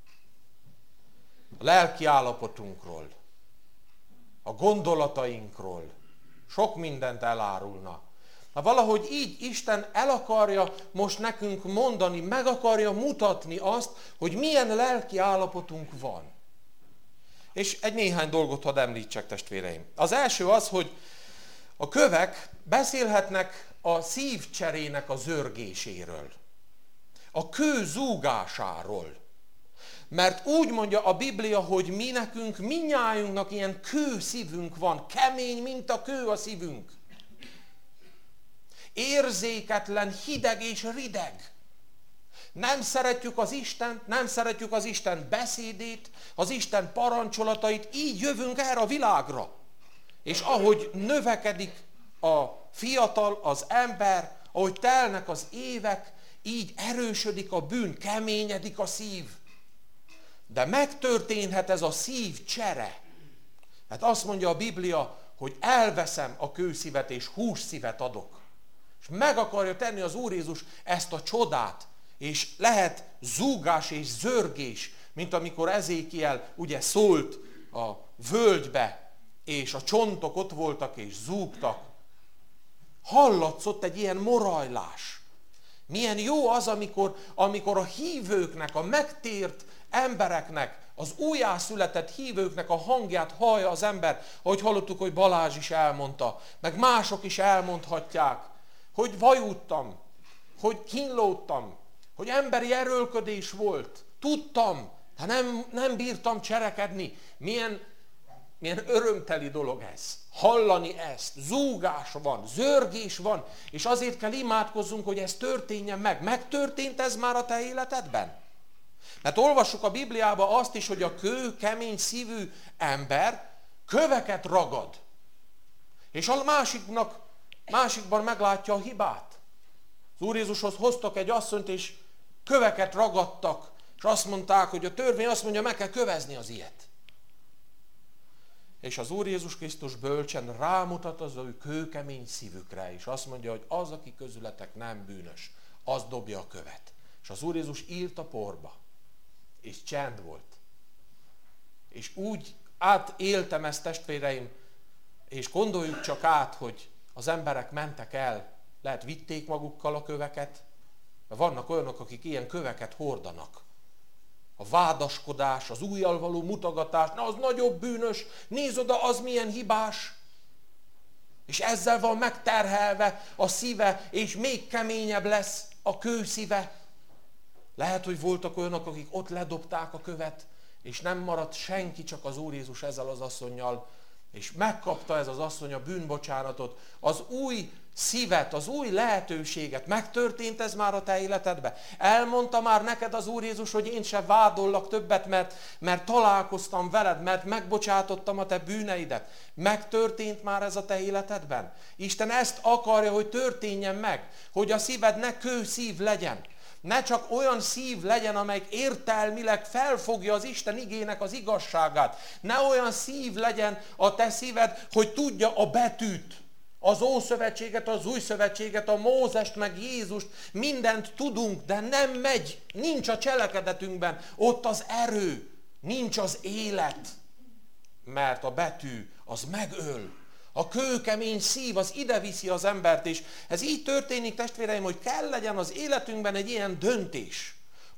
A lelki állapotunkról, a gondolatainkról sok mindent elárulna. Na valahogy így Isten el akarja most nekünk mondani, meg akarja mutatni azt, hogy milyen lelki állapotunk van. És egy néhány dolgot hadd említsek, testvéreim. Az első az, hogy a kövek beszélhetnek a szívcserének a zörgéséről, a kő zúgásáról. Mert úgy mondja a Biblia, hogy mi nekünk, mindnyájunknak ilyen kő szívünk van, kemény, mint a kő a szívünk. Érzéketlen, hideg és rideg. Nem szeretjük az Istent, nem szeretjük az Isten beszédét, az Isten parancsolatait, így jövünk erre a világra. És ahogy növekedik a fiatal, az ember, ahogy telnek az évek, így erősödik a bűn, keményedik a szív. De megtörténhet ez a szív csere. Hát azt mondja a Biblia, hogy elveszem a kőszívet és hússzívet adok. És meg akarja tenni az Úr Jézus ezt a csodát, és lehet zúgás és zörgés, mint amikor Ezékiel ugye szólt a völgybe, és a csontok ott voltak és zúgtak. Hallatszott egy ilyen morajlás. Milyen jó az, amikor, amikor a hívőknek, a megtért embereknek, az újjászületett hívőknek a hangját hallja az ember, ahogy hallottuk, hogy Balázs is elmondta, meg mások is elmondhatják, hogy vajúdtam, hogy kínlódtam, hogy emberi erőlködés volt, tudtam, de nem, nem bírtam cselekedni. Milyen, milyen örömteli dolog ez. Hallani ezt, zúgás van, zörgés van, és azért kell imádkozzunk, hogy ez történjen meg. Megtörtént ez már a te életedben? Mert olvassuk a Bibliában azt is, hogy a kő, kemény szívű ember köveket ragad. És a másiknak, másikban meglátja a hibát. Az Úr Jézushoz hoztak egy asszonyt, és köveket ragadtak, és azt mondták, hogy a törvény azt mondja, meg kell kövezni az ilyet. És az Úr Jézus Krisztus bölcsen rámutat az ő kőkemény szívükre, és azt mondja, hogy az, aki közületek nem bűnös, az dobja a követ. És az Úr Jézus írt a porba, és csend volt. És úgy átéltem ezt, testvéreim, és gondoljuk csak át, hogy az emberek mentek el, lehet vitték magukkal a köveket, mert vannak olyanok, akik ilyen köveket hordanak. A vádaskodás, az ujjal való mutogatás, na az nagyobb bűnös, nézd oda, az milyen hibás. És ezzel van megterhelve a szíve, és még keményebb lesz a kőszíve. Lehet, hogy voltak olyanok, akik ott ledobták a követ, és nem maradt senki, csak az Úr Jézus ezzel az asszonnyal, és megkapta ez az asszony a bűnbocsánatot, az új szívet, az új lehetőséget. Megtörtént ez már a te életedben? Elmondta már neked az Úr Jézus, hogy én se vádollak többet, mert, mert találkoztam veled, mert megbocsátottam a te bűneidet. Megtörtént már ez a te életedben? Isten ezt akarja, hogy történjen meg, hogy a szíved ne kőszív legyen. Ne csak olyan szív legyen, amelyik értelmileg felfogja az Isten igének az igazságát. Ne olyan szív legyen a te szíved, hogy tudja a betűt, az Ószövetséget, az Új Szövetséget, a Mózest, meg Jézust, mindent tudunk, de nem megy, nincs a cselekedetünkben, ott az erő, nincs az élet, mert a betű az megöl. A kőkemény szív az ide viszi az embert, és ez így történik, testvéreim, hogy kell legyen az életünkben egy ilyen döntés,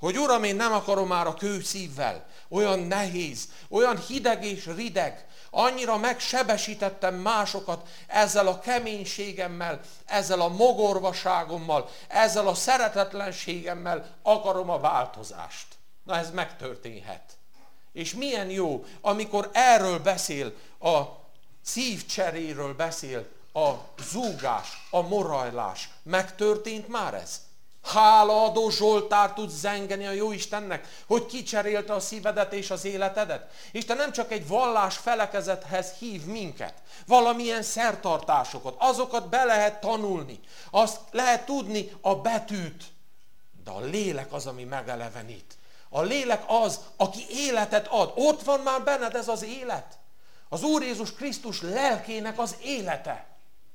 hogy Uram, én nem akarom már a kő szívvel, olyan nehéz, olyan hideg és rideg, annyira megsebesítettem másokat ezzel a keménységemmel, ezzel a mogorvaságommal, ezzel a szeretetlenségemmel akarom a változást. Na ez megtörténhet. És milyen jó, amikor erről beszél, a szívcseréről beszél, a zúgás, a morajlás. Megtörtént már ez? Hálaadó zsoltár tudsz zengeni a Jóistennek, hogy kicserélte a szívedet és az életedet. Isten nem csak egy vallás felekezethez hív minket, valamilyen szertartásokat, azokat be lehet tanulni, azt lehet tudni a betűt, de a lélek az, ami megelevenít. A lélek az, aki életet ad. Ott van már benned ez az élet. Az Úr Jézus Krisztus lelkének az élete,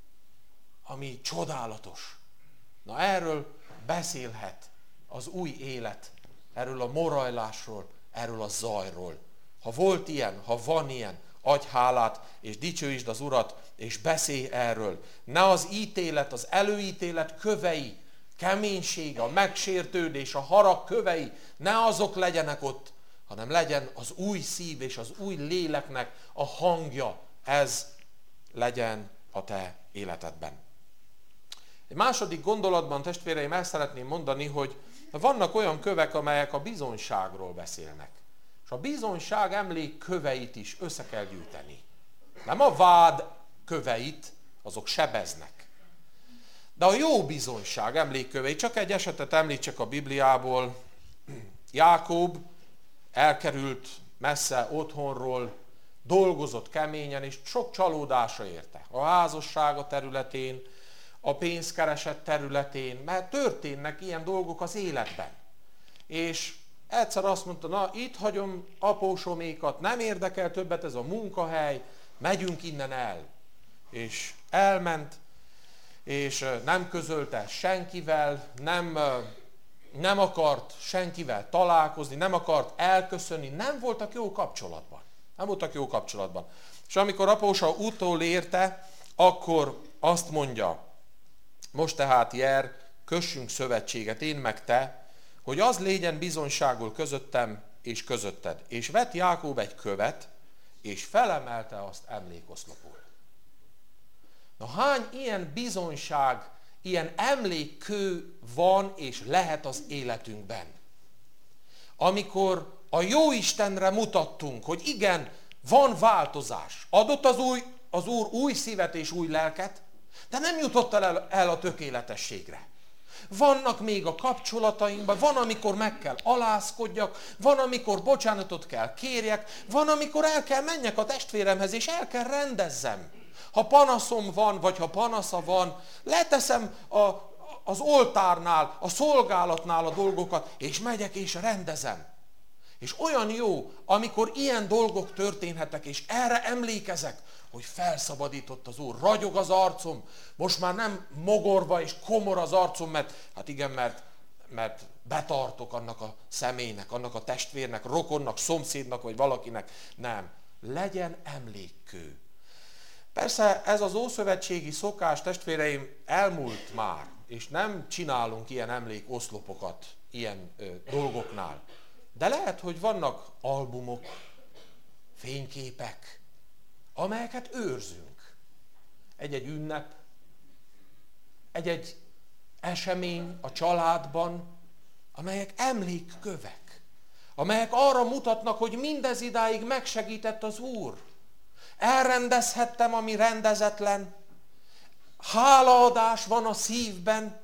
ami csodálatos. Na erről beszélhet az új élet, erről a morajlásról, erről a zajról. Ha volt ilyen, ha van ilyen, adj hálát, és dicsőítsd az Urat, és beszélj erről. Ne az ítélet, az előítélet kövei, keménysége, a megsértődés, a harag kövei, ne azok legyenek ott, hanem legyen az új szív és az új léleknek a hangja. Ez legyen a te életedben. Egy második gondolatban, testvéreim, el szeretném mondani, hogy vannak olyan kövek, amelyek a bizonyságról beszélnek. És a bizonyság emlék köveit is össze kell gyűjteni. Nem a vád köveit, azok sebeznek. De a jó bizonyság emlékkövei, csak egy esetet említsek a Bibliából. Jákob elkerült messze otthonról, dolgozott keményen, és sok csalódása érte. A házassága területén, a pénzkereset területén, mert történnek ilyen dolgok az életben. És egyszer azt mondta, na itt hagyom apósomékat, nem érdekel többet ez a munkahely, megyünk innen el. És elment, és nem közölte senkivel, nem, nem akart senkivel találkozni, nem akart elköszönni, nem voltak jó kapcsolatban. Nem voltak jó kapcsolatban. És amikor apósa utól érte, akkor azt mondja, most tehát Jer, kössünk szövetséget, én meg te, hogy az légyen bizonyságul közöttem és közötted. És vett Jákob egy követ, és felemelte azt emlékoszlopul. Na hány ilyen bizonyság, ilyen emlékkő van és lehet az életünkben? Amikor a Jóistenre mutattunk, hogy igen, van változás. Adott az, új, az Úr új szívet és új lelket, de nem jutott el, el a tökéletességre. Vannak még a kapcsolatainkban, van, amikor meg kell alázkodjak, van, amikor bocsánatot kell kérjek, van, amikor el kell menjek a testvéremhez, és el kell rendezzem. Ha panaszom van, vagy ha panasza van, leteszem a, az oltárnál, a szolgálatnál a dolgokat, és megyek és rendezem. És olyan jó, amikor ilyen dolgok történhetnek, és erre emlékezek, hogy felszabadított az Úr, ragyog az arcom, most már nem mogorva és komor az arcom, mert hát igen, mert, mert betartok annak a személynek, annak a testvérnek, rokonnak, szomszédnak, vagy valakinek. Nem, legyen emlékkő. Persze ez az ószövetségi szokás, testvéreim, elmúlt már, és nem csinálunk ilyen emlékoszlopokat ilyen ö, dolgoknál. De lehet, hogy vannak albumok, fényképek, amelyeket őrzünk. Egy-egy ünnep, egy-egy esemény a családban, amelyek emlékkövek, amelyek arra mutatnak, hogy mindez idáig megsegített az Úr. Elrendezhettem, ami rendezetlen, hálaadás van a szívben,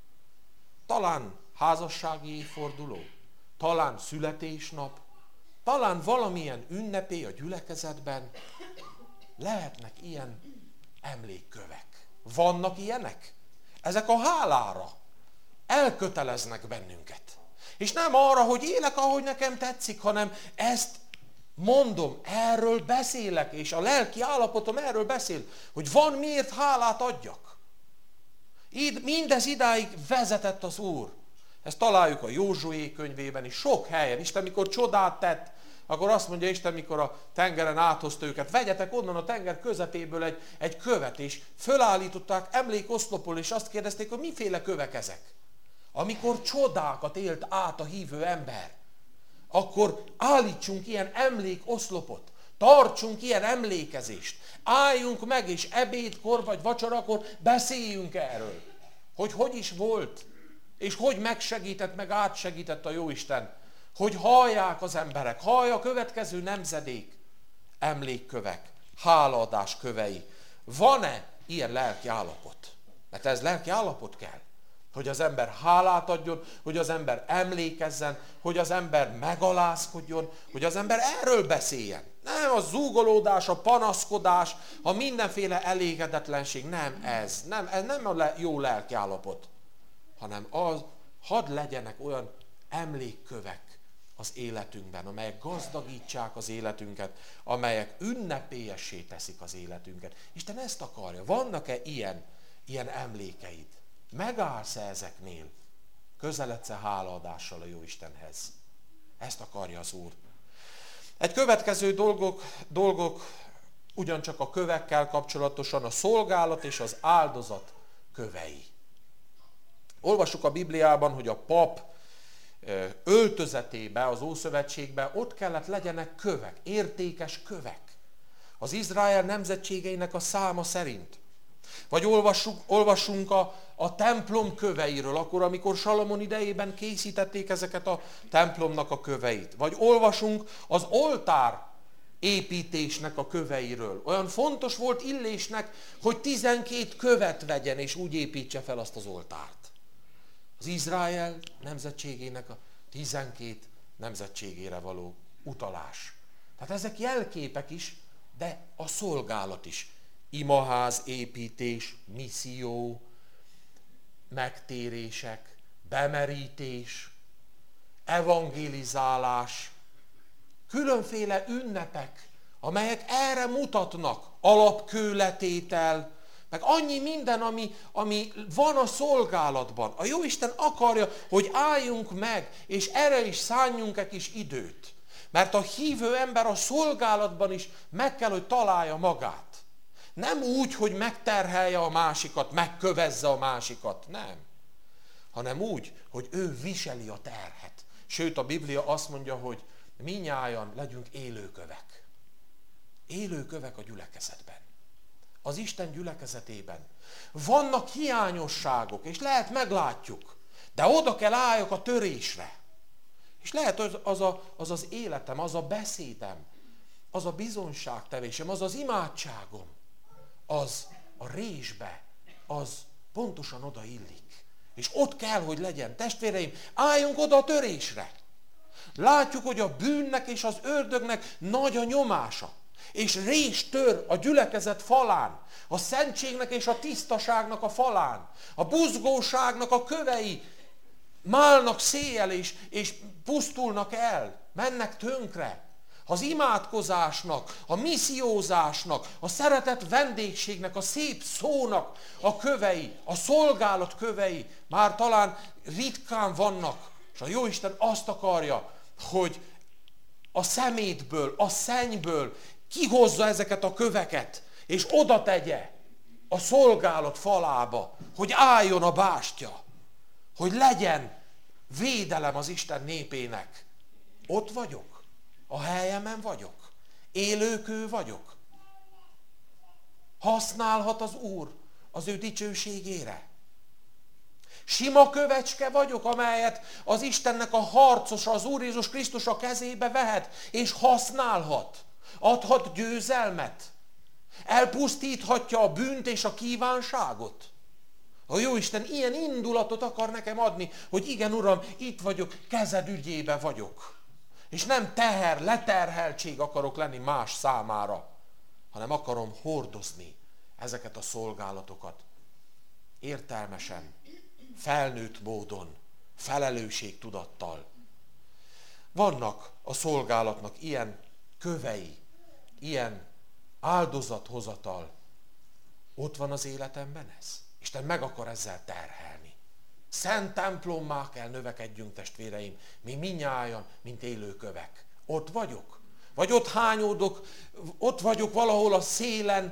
talán házassági évforduló, talán születésnap, talán valamilyen ünnepé a gyülekezetben, lehetnek ilyen emlékkövek. Vannak ilyenek? Ezek a hálára elköteleznek bennünket. És nem arra, hogy élek, ahogy nekem tetszik, hanem ezt mondom, erről beszélek, és a lelki állapotom erről beszél, hogy van miért hálát adjak. Így, mindez idáig vezetett az Úr. Ezt találjuk a Józsué könyvében is, sok helyen. Isten, mikor csodát tett, akkor azt mondja Isten, mikor a tengeren áthozta őket, vegyetek onnan a tenger közepéből egy, egy követ, és fölállították emlékoszlopul, és azt kérdezték, hogy miféle kövek ezek. amikor csodákat élt át a hívő ember, akkor állítsunk ilyen emlékoszlopot, tartsunk ilyen emlékezést, álljunk meg, és ebédkor vagy vacsorakor beszéljünk erről, hogy hogy is volt, és hogy megsegített, meg átsegített a Jóisten, hogy hallják az emberek, hallja a következő nemzedék, emlékkövek, hálaadás kövei. Van-e ilyen lelki állapot? Mert ez lelki állapot kell, hogy az ember hálát adjon, hogy az ember emlékezzen, hogy az ember megalázkodjon, hogy az ember erről beszéljen. Nem a zúgolódás, a panaszkodás, a mindenféle elégedetlenség, nem ez, nem, ez nem a jó lelki állapot, hanem az, hadd legyenek olyan emlékkövek az életünkben, amelyek gazdagítsák az életünket, amelyek ünnepélyessé teszik az életünket. Isten ezt akarja. Vannak-e ilyen, ilyen emlékeid? Megállsz-e ezeknél? Közeledsz-e hálaadással a Jóistenhez? Ezt akarja az Úr. Egy következő dolgok, dolgok ugyancsak a kövekkel kapcsolatosan a szolgálat és az áldozat kövei. Olvassuk a Bibliában, hogy a pap öltözetébe, az Ószövetségbe ott kellett legyenek kövek, értékes kövek. Az Izrael nemzetségeinek a száma szerint. Vagy olvassunk, olvassunk a, a templom köveiről, akkor, amikor Salamon idejében készítették ezeket a templomnak a köveit. Vagy olvasunk az oltár építésnek a köveiről. Olyan fontos volt Illésnek, hogy tizenkét követ vegyen, és úgy építse fel azt az oltárt. Az Izrael nemzetségének a tizenkét nemzetségére való utalás. Tehát ezek jelképek is, de a szolgálat is. Imaház építés, misszió, megtérések, bemerítés, evangelizálás, különféle ünnepek, amelyek erre mutatnak, alapkőletétel, meg annyi minden, ami, ami van a szolgálatban. A Jóisten akarja, hogy álljunk meg, és erre is szálljunk egy kis időt. Mert a hívő ember a szolgálatban is meg kell, hogy találja magát. Nem úgy, hogy megterhelje a másikat, megkövezze a másikat, nem. Hanem úgy, hogy ő viseli a terhet. Sőt, a Biblia azt mondja, hogy mindnyájan legyünk élőkövek. Élőkövek a gyülekezetben. Az Isten gyülekezetében. Vannak hiányosságok, és lehet meglátjuk, de oda kell álljak a törésre. És lehet az az, a, az az életem, az a beszédem, az a bizonságtevésem, az az imádságom, az a résbe, az pontosan oda illik. És ott kell, hogy legyen. Testvéreim, álljunk oda a törésre. Látjuk, hogy a bűnnek és az ördögnek nagy a nyomása. És rés tör a gyülekezet falán, a szentségnek és a tisztaságnak a falán, a buzgóságnak a kövei málnak széjjel és, és pusztulnak el, mennek tönkre. Az imádkozásnak, a missziózásnak, a szeretett vendégségnek, a szép szónak a kövei, a szolgálat kövei már talán ritkán vannak. És a Jóisten azt akarja, hogy a szemétből, a szennyből kihozza ezeket a köveket, és oda tegye a szolgálat falába, hogy álljon a bástya, hogy legyen védelem az Isten népének. Ott vagyok. A helyemen vagyok. Élőkő vagyok. Használhat az Úr az ő dicsőségére. Sima kövecske vagyok, amelyet az Istennek a harcosa, az Úr Jézus Krisztus a kezébe vehet, és használhat. Adhat győzelmet. Elpusztíthatja a bűnt és a kívánságot. A Jóisten ilyen indulatot akar nekem adni, hogy igen, Uram, itt vagyok, kezed ügyébe vagyok. És nem teher, leterheltség akarok lenni más számára, hanem akarom hordozni ezeket a szolgálatokat. Értelmesen, felnőtt módon, felelősségtudattal. Vannak a szolgálatnak ilyen kövei, ilyen áldozathozatal. Ott van az életemben ez? Isten meg akar ezzel terhelni. Szent templommá kell növekedjünk, testvéreim, mi mindnyájan, mint élő kövek. Ott vagyok. Vagy ott hányódok, ott vagyok valahol a szélen,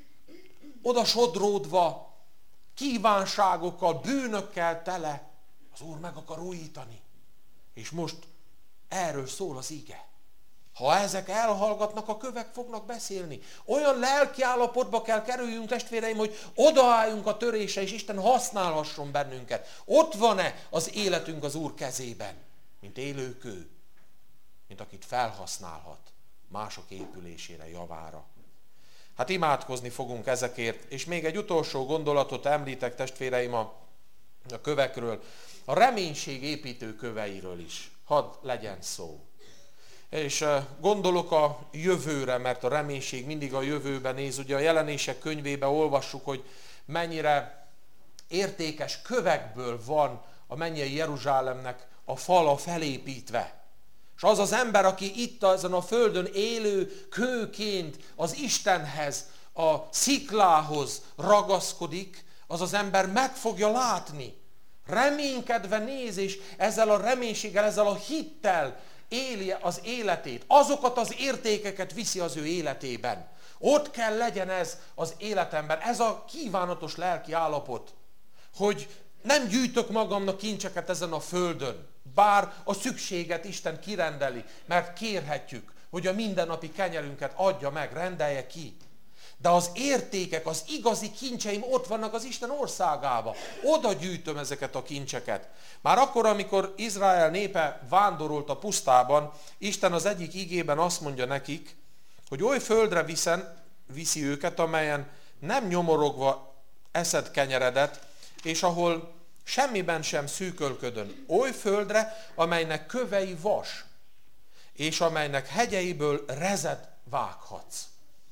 oda sodródva, kívánságokkal, bűnökkel tele, Az Úr meg akar újítani. És most erről szól az ige. Ha ezek elhallgatnak, a kövek fognak beszélni. Olyan lelki állapotba kell kerüljünk, testvéreim, hogy odaálljunk a törése, és Isten használhasson bennünket. Ott van-e az életünk az Úr kezében, mint élő kő, mint akit felhasználhat mások épülésére, javára. Hát imádkozni fogunk ezekért, és még egy utolsó gondolatot említek, testvéreim, a, a kövekről, a reménység építő köveiről is. Hadd legyen szó. És gondolok a jövőre, mert a reménység mindig a jövőben néz. Ugye a Jelenések könyvében olvassuk, hogy mennyire értékes kövekből van a mennyei Jeruzsálemnek a fala felépítve. És az az ember, aki itt ezen a földön élő kőként az Istenhez, a sziklához ragaszkodik, az az ember meg fogja látni. Reménykedve néz, és ezzel a reménységgel, ezzel a hittel éli az életét. Azokat az értékeket viszi az ő életében. Ott kell legyen ez az életemben. Ez a kívánatos lelki állapot, hogy nem gyűjtök magamnak kincseket ezen a földön, bár a szükséget Isten kirendeli, mert kérhetjük, hogy a mindennapi kenyerünket adja meg, rendelje ki. De az értékek, az igazi kincseim ott vannak az Isten országába. Oda gyűjtöm ezeket a kincseket. Már akkor, amikor Izrael népe vándorolt a pusztában, Isten az egyik igében azt mondja nekik, hogy oly földre viszen, viszi őket, amelyen nem nyomorogva eszed kenyeredet, és ahol semmiben sem szűkölködön. Oly földre, amelynek kövei vas, és amelynek hegyeiből rezet vághatsz.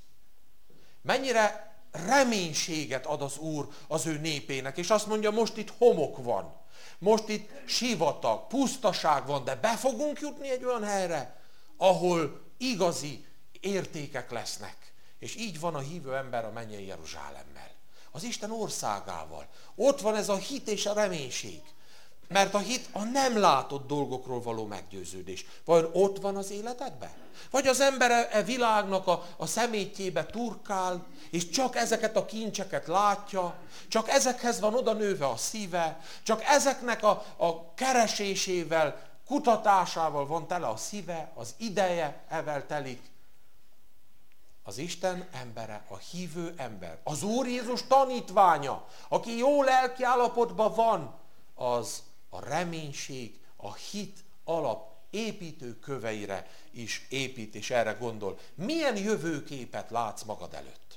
Mennyire reménységet ad az Úr az ő népének, és azt mondja, most itt homok van, most itt sivatag, pusztaság van, de be fogunk jutni egy olyan helyre, ahol igazi értékek lesznek. És így van a hívő ember a mennyei Jeruzsálemmel, az Isten országával. Ott van ez a hit és a reménység. Mert a hit a nem látott dolgokról való meggyőződés. Vajon ott van az életedben? Vagy az ember e világnak a, a szemétjébe turkál, és csak ezeket a kincseket látja, csak ezekhez van oda nőve a szíve, csak ezeknek a, a keresésével, kutatásával van tele a szíve, az ideje evel telik. Az Isten embere, a hívő ember, az Úr Jézus tanítványa, aki jó lelki állapotban van, az a reménység, a hit alap építő köveire is épít, és erre gondol. Milyen jövőképet látsz magad előtt?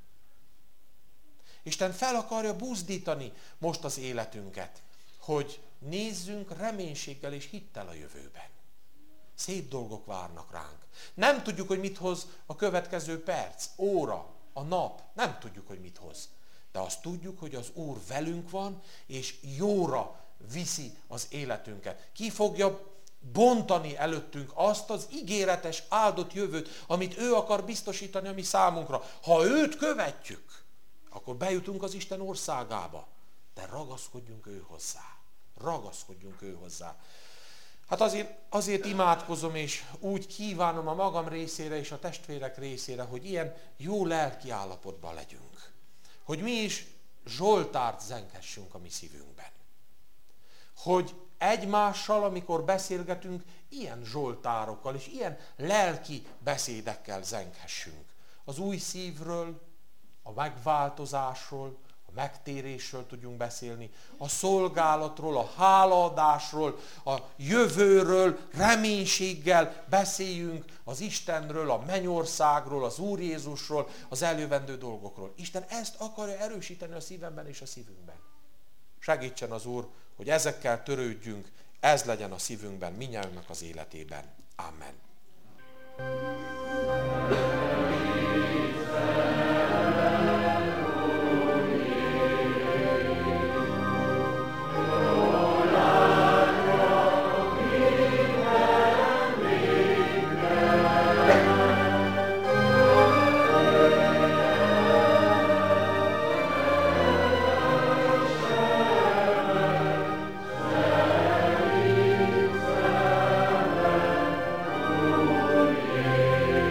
Isten fel akarja buzdítani most az életünket, hogy nézzünk reménységgel és hittel a jövőben. Szép dolgok várnak ránk. Nem tudjuk, hogy mit hoz a következő perc, óra, a nap. Nem tudjuk, hogy mit hoz. De azt tudjuk, hogy az Úr velünk van, és jóra viszi az életünket. Ki fogja bontani előttünk azt az ígéretes, áldott jövőt, amit ő akar biztosítani a mi számunkra. Ha őt követjük, akkor bejutunk az Isten országába. De ragaszkodjunk ő hozzá. Ragaszkodjunk ő hozzá. Hát azért, azért imádkozom, és úgy kívánom a magam részére és a testvérek részére, hogy ilyen jó lelki állapotban legyünk. Hogy mi is Zsoltárt zenghessünk a mi szívünkben. Hogy egymással, amikor beszélgetünk, ilyen zsoltárokkal és ilyen lelki beszédekkel zenghessünk. Az új szívről, a megváltozásról, a megtérésről tudjunk beszélni, a szolgálatról, a hálaadásról, a jövőről, reménységgel beszéljünk az Istenről, a mennyországról, az Úr Jézusról, az eljövendő dolgokról. Isten ezt akarja erősíteni a szívemben és a szívünkben. Segítsen az Úr, hogy ezekkel törődjünk, ez legyen a szívünkben, mindnyájunknak az életében. Amen. Yeah.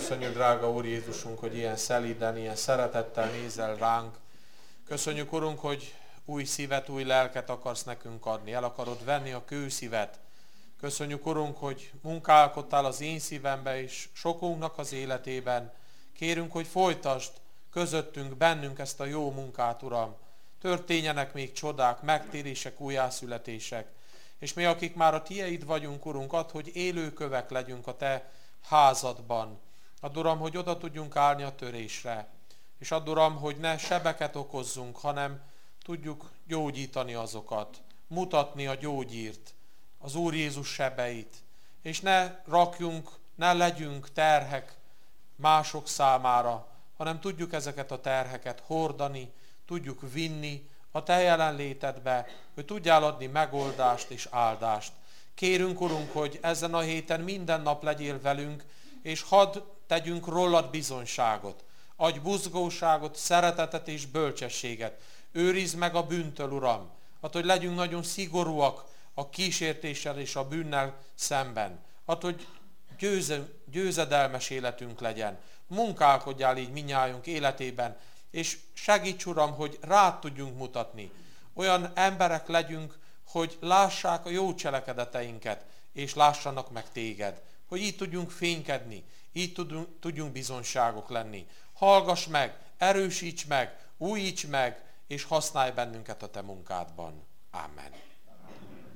Köszönjük, drága Úr Jézusunk, hogy ilyen szelíden, ilyen szeretettel nézel ránk. Köszönjük, Urunk, hogy új szívet, új lelket akarsz nekünk adni. El akarod venni a kőszívet. Köszönjük, Urunk, hogy munkálkodtál az én szívembe és sokunknak az életében. Kérünk, hogy folytasd közöttünk, bennünk ezt a jó munkát, Uram. Történjenek még csodák, megtérések, újjászületések. És mi, akik már a Tieid vagyunk, Urunk, add, hogy élőkövek legyünk a Te házadban. Add, Uram, hogy oda tudjunk állni a törésre. És add, Uram, hogy ne sebeket okozzunk, hanem tudjuk gyógyítani azokat, mutatni a gyógyírt, az Úr Jézus sebeit. És ne rakjunk, ne legyünk terhek mások számára, hanem tudjuk ezeket a terheket hordani, tudjuk vinni a Te jelenlétedbe, hogy tudjál adni megoldást és áldást. Kérünk, Urunk, hogy ezen a héten minden nap legyél velünk, és hadd tegyünk rólad bizonyságot. Adj buzgóságot, szeretetet és bölcsességet. Őrizd meg a bűntől, Uram. Add, hogy legyünk nagyon szigorúak a kísértéssel és a bűnnel szemben. Add, hogy győze, győzedelmes életünk legyen. Munkálkodjál így minnyájunk életében, és segíts, Uram, hogy rád tudjunk mutatni. Olyan emberek legyünk, hogy lássák a jó cselekedeteinket, és lássanak meg téged. Hogy így tudjunk fénykedni, így tudjunk, tudjunk bizonyságok lenni. Hallgass meg, erősíts meg, újíts meg, és használj bennünket a te munkádban. Amen.